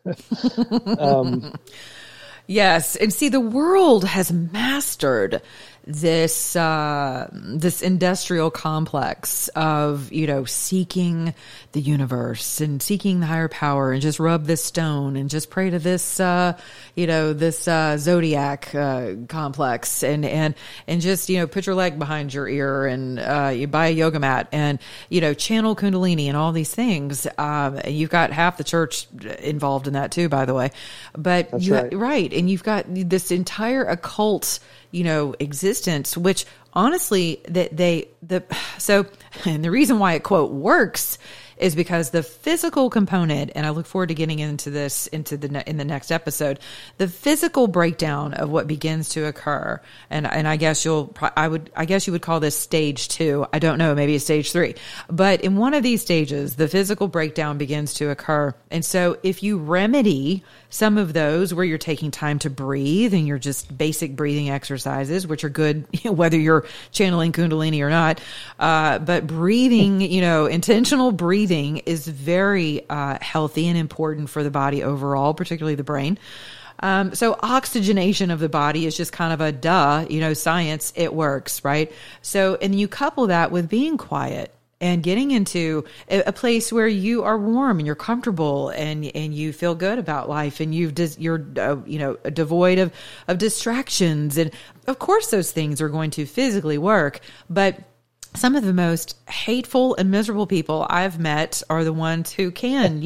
Yes. And see, the world has mastered this industrial complex of, seeking the universe and seeking the higher power and just rub this stone and just pray to this, this zodiac complex and just, put your leg behind your ear and you buy a yoga mat and, channel Kundalini and all these things. You've got half the church involved in that too, by the way. But that's right. Right. And you've got this entire occult existence, which honestly, and the reason why it quote works is because the physical component, and I look forward to getting into this in the next episode, the physical breakdown of what begins to occur, and I guess you would call this stage 2. I don't know, maybe it's stage 3, but in one of these stages, the physical breakdown begins to occur, and so if you remedy some of those where you're taking time to breathe and you're just basic breathing exercises, which are good whether you're channeling Kundalini or not, but breathing, intentional breathing is very healthy and important for the body overall, particularly the brain. So oxygenation of the body is just kind of a science, it works, right? So, and you couple that with being quiet and getting into a place where you are warm and you're comfortable and you feel good about life and you're devoid of distractions. And of course those things are going to physically work, but some of the most hateful and miserable people I've met are the ones who can,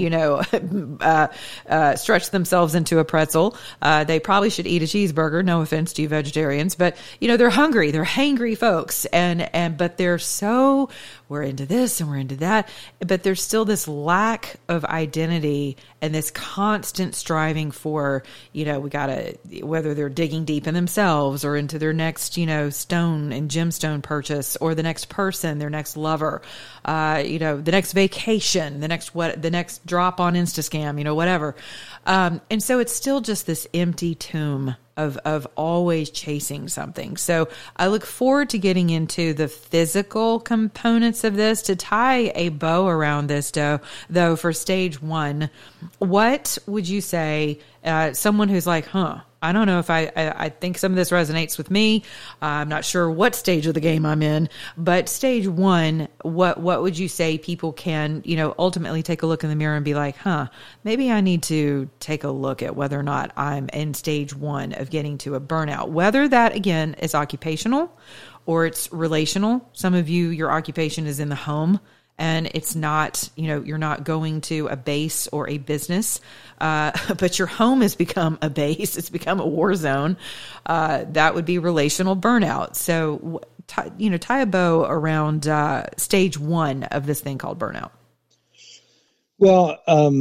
stretch themselves into a pretzel. They probably should eat a cheeseburger. No offense to you vegetarians, but they're hungry. They're hangry folks, but they're so, we're into this and we're into that, but there's still this lack of identity and this constant striving for, whether they're digging deep in themselves or into their next, stone and gemstone purchase or the next person, their next lover, the next vacation, the next drop on Instascam, whatever. And so it's still just this empty tomb of always chasing something. So I look forward to getting into the physical components of this. To tie a bow around this, though, for stage 1, what would you say, someone who's like, I don't know if I think some of this resonates with me. I'm not sure what stage of the game I'm in, but stage 1, what would you say people can, ultimately take a look in the mirror and be like, maybe I need to take a look at whether or not I'm in stage 1 of getting to a burnout, whether that again is occupational or it's relational. Some of you, your occupation is in the home. And it's not, you're not going to a base or a business, but your home has become a base. It's become a war zone. That would be relational burnout. So, tie a bow around stage 1 of this thing called burnout. Well,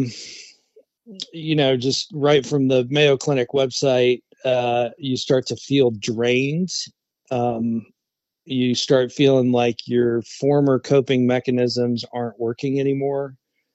just right from the Mayo Clinic website, you start to feel drained. You start feeling like your former coping mechanisms aren't working anymore.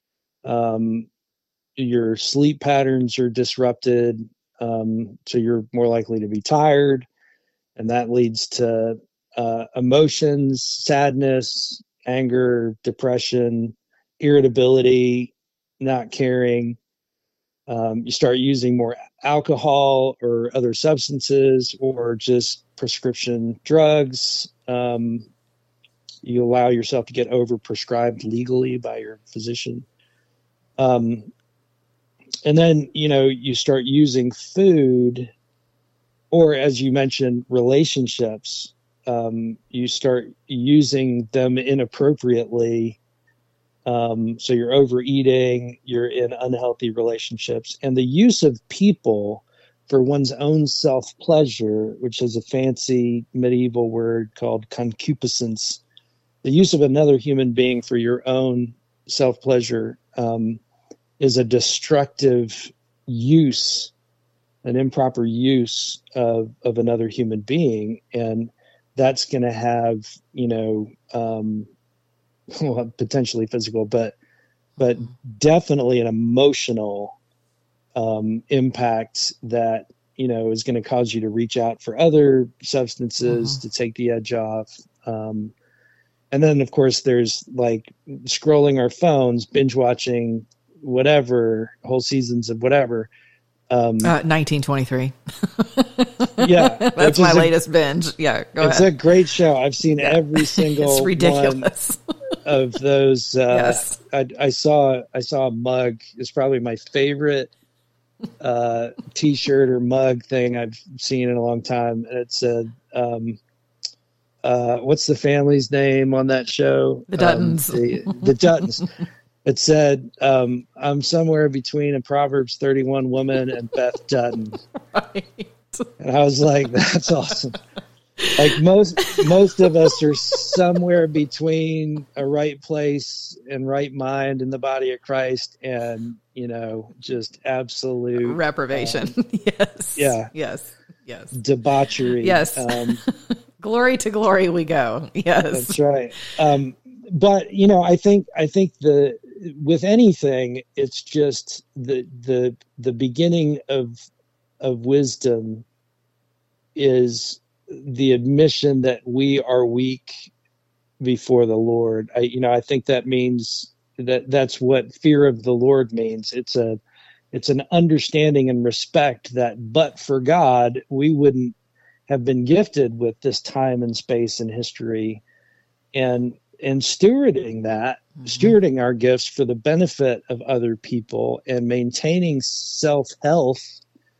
Your sleep patterns are disrupted, so you're more likely to be tired, and that leads to emotions, sadness, anger, depression, irritability, not caring. You start using more alcohol or other substances or just prescription drugs. You allow yourself to get overprescribed legally by your physician. And then, you start using food, or as you mentioned, relationships. You start using them inappropriately. So you're overeating, you're in unhealthy relationships, and the use of people for one's own self-pleasure, which is a fancy medieval word called concupiscence, the use of another human being for your own self-pleasure is a destructive use, an improper use of another human being. And that's going to have, well, potentially physical, but definitely an emotional impact that, is going to cause you to reach out for other substances to take the edge off. And then, of course, there's like scrolling our phones, binge watching whatever, whole seasons of whatever. 1923. Yeah. That's my latest binge. Yeah, go ahead. It's a great show. I've seen every single it's ridiculous. one of those. Yes. I saw a mug. It's probably my favorite T-shirt or mug thing I've seen in a long time. And it said, what's the family's name on that show? The Duttons. The Duttons. It said, I'm somewhere between a Proverbs 31 woman and Beth Dutton. Right. And I was like, that's awesome. Like most of us are somewhere between a right place and right mind in the body of Christ and, just absolute reprobation. Yes. Yeah. Yes. Debauchery. Yes. Glory to glory we go. Yes. That's right. But I think with anything, it's just the beginning of wisdom is the admission that we are weak before the Lord. I think that means that's what fear of the Lord means. It's an understanding and respect that, but for God, we wouldn't have been gifted with this time and space and history, and stewarding our gifts for the benefit of other people and maintaining self-health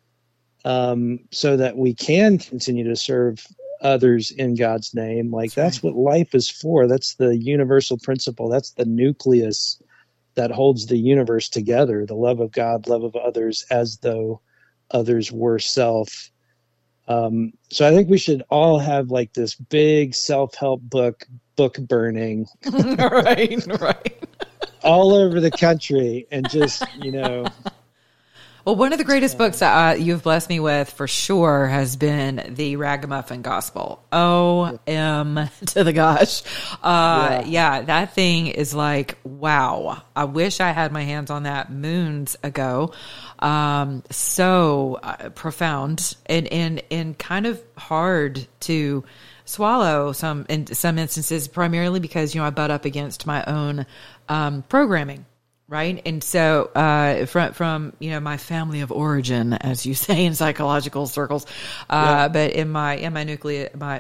so that we can continue to serve others in God's name. That's what life is for. That's the universal principle. That's the nucleus that holds the universe together, the love of God, love of others, as though others were self. So I think we should all have this big self-help book burning right all over the country, and just Well, one of the greatest books that you've blessed me with for sure has been the Ragamuffin Gospel. O-M to the gosh. Yeah, that thing is like, wow. I wish I had my hands on that moons ago. So profound and kind of hard to swallow in some instances, primarily because, I butt up against my own programming. Right. And so, from, my family of origin, as you say in psychological circles, but in my nucleus, my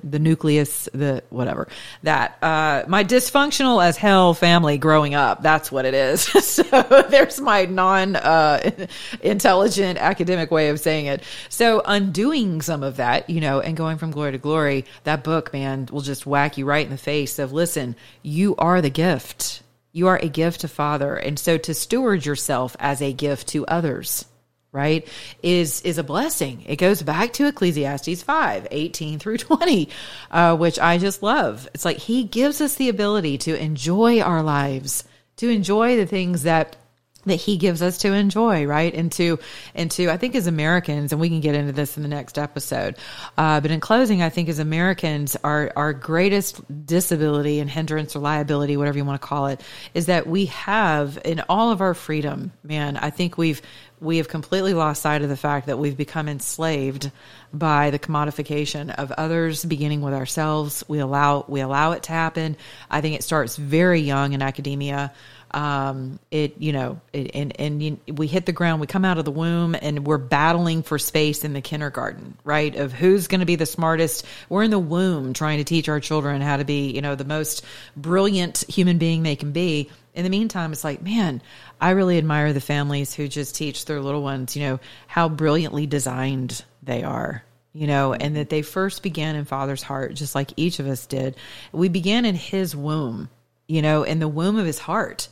dysfunctional as hell family growing up, that's what it is. So there's my intelligent academic way of saying it. So undoing some of that, and going from glory to glory, that book, man, will just whack you right in the face of, listen, you are the gift. You are a gift to Father. And so to steward yourself as a gift to others, right, is a blessing. It goes back to Ecclesiastes 5:18-20, which I just love. It's like he gives us the ability to enjoy our lives, to enjoy the things that he gives us to enjoy, right? And to, I think as Americans, and we can get into this in the next episode, but in closing, I think as Americans, our greatest disability and hindrance or liability, whatever you want to call it, is that we have, in all of our freedom, man, I think we have completely lost sight of the fact that we've become enslaved by the commodification of others, beginning with ourselves. We allow it to happen. I think it starts very young in academia. We hit the ground, we come out of the womb and we're battling for space in the kindergarten, right? Of who's going to be the smartest. We're in the womb trying to teach our children how to be, the most brilliant human being they can be. In the meantime, it's like, man, I really admire the families who just teach their little ones, how brilliantly designed they are, and that they first began in Father's heart, just like each of us did. We began in his womb, in the womb of his heart.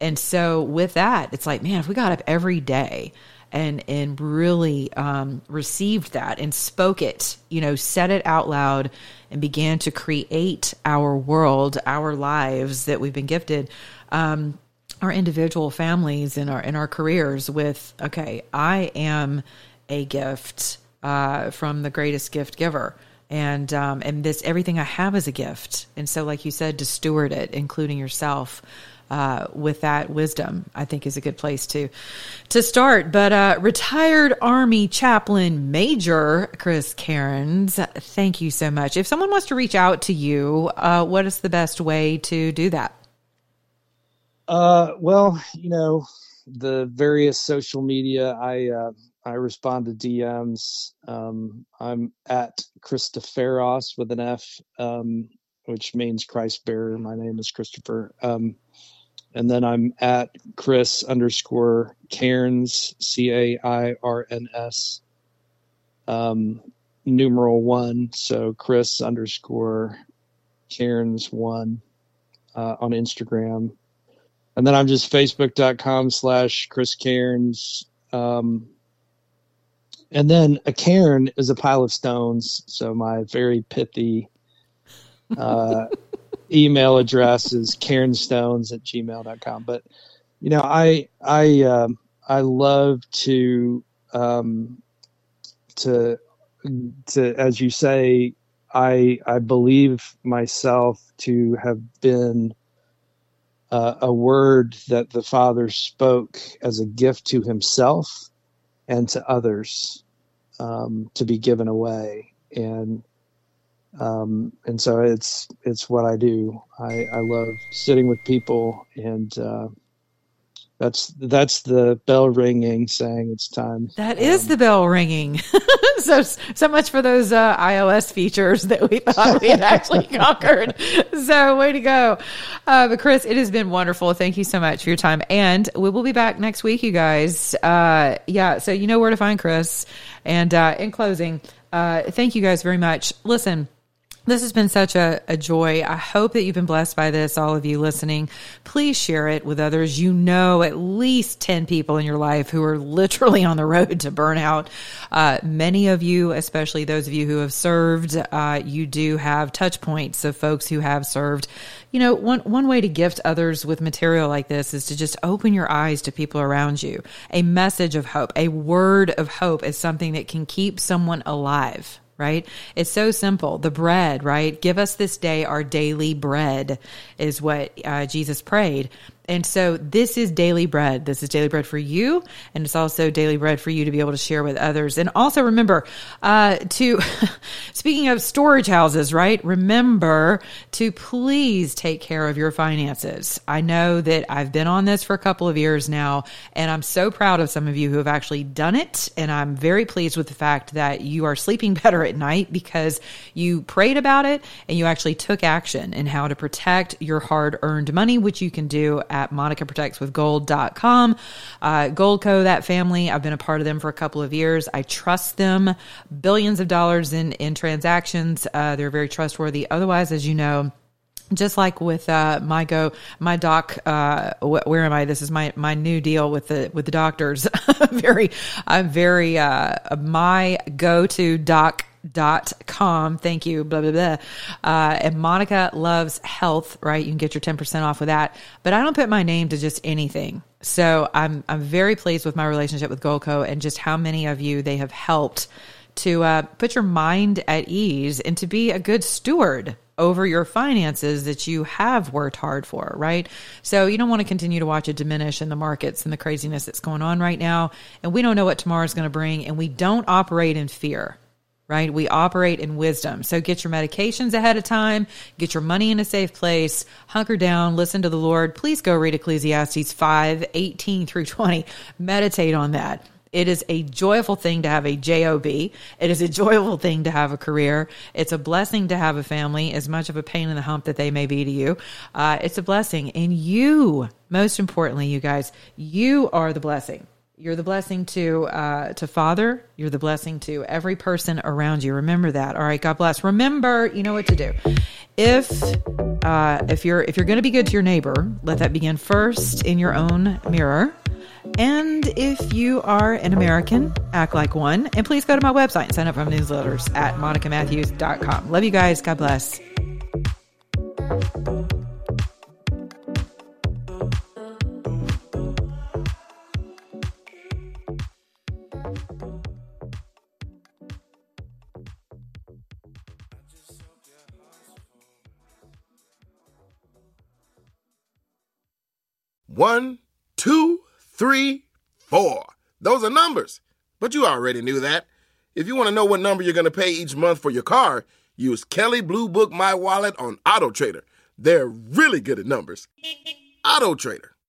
And so with that, it's like, man, if we got up every day and really received that and spoke it, said it out loud and began to create our world, our lives that we've been gifted, our individual families and our careers with, okay, I am a gift from the greatest gift giver. And this, everything I have is a gift. And so, like you said, to steward it, including yourself, with that wisdom, I think is a good place to start. But retired Army Chaplain Major Chris Cairns, thank you so much. If someone wants to reach out to you, what is the best way to do that? Well, the various social media, I respond to DMs. I'm at Christoferos with an F, which means Christ bearer. My name is Christopher. And then I'm at Chris_Cairns, CAIRNS, numeral 1. So Chris_Cairns1 on Instagram. And then I'm just Facebook.com/Chris Cairns. And then a cairn is a pile of stones. So my very pithy email address is cairnstones@gmail.com. But, I love to, as you say, I believe myself to have been a word that the Father spoke as a gift to himself and to others, to be given away. And so it's what I do. I love sitting with people, and that's the bell ringing, saying it's time. That is the bell ringing. So much for those iOS features that we thought we had actually conquered. So way to go. But Chris, it has been wonderful. Thank you so much for your time. And we will be back next week, you guys. So you know where to find Chris. And in closing, thank you guys very much. Listen, this has been such a joy. I hope that you've been blessed by this, all of you listening. Please share it with others. At least 10 people in your life who are literally on the road to burnout. Many of you, especially those of you who have served, you do have touch points of folks who have served. One way to gift others with material like this is to just open your eyes to people around you. A message of hope, a word of hope is something that can keep someone alive. Right? It's so simple. The bread, right? Give us this day our daily bread is what Jesus prayed. And so this is daily bread. This is daily bread for you. And it's also daily bread for you to be able to share with others. And also remember speaking of storage houses, right? Remember to please take care of your finances. I know that I've been on this for a couple of years now, and I'm so proud of some of you who have actually done it. And I'm very pleased with the fact that you are sleeping better at night because you prayed about it and you actually took action in how to protect your hard-earned money, which you can do at MonicaProtectsWithGold.com. Goldco, that family, I've been a part of them for a couple of years. I trust them. Billions of dollars in transactions. They're very trustworthy. Otherwise, as you know, just like with my doc, where am I? This is my new deal with the doctors. I'm very my go-to doc.com. Thank you. Blah, blah, blah. And Monica Loves Health, right? You can get your 10% off with that, but I don't put my name to just anything. So I'm very pleased with my relationship with Goldco and just how many of you they have helped to put your mind at ease and to be a good steward over your finances that you have worked hard for, right? So you don't want to continue to watch it diminish in the markets and the craziness that's going on right now. And we don't know what tomorrow's going to bring, and we don't operate in fear. Right? We operate in wisdom. So get your medications ahead of time, get your money in a safe place, hunker down, listen to the Lord. Please go read Ecclesiastes 5:18-20. Meditate on that. It is a joyful thing to have a job. It is a joyful thing to have a career. It's a blessing to have a family, as much of a pain in the hump that they may be to you. It's a blessing. And you, most importantly, you guys, you are the blessing. You're the blessing to Father. You're the blessing to every person around you. Remember that. All right. God bless. Remember, you know what to do. If you're going to be good to your neighbor, let that begin first in your own mirror. And if you are an American, act like one. And please go to my website and sign up for my newsletters at monicamatthews.com. Love you guys. God bless. One, 2, 3, 4. Those are numbers. But you already knew that. If you want to know what number you're going to pay each month for your car, use Kelley Blue Book My Wallet on AutoTrader. They're really good at numbers. AutoTrader.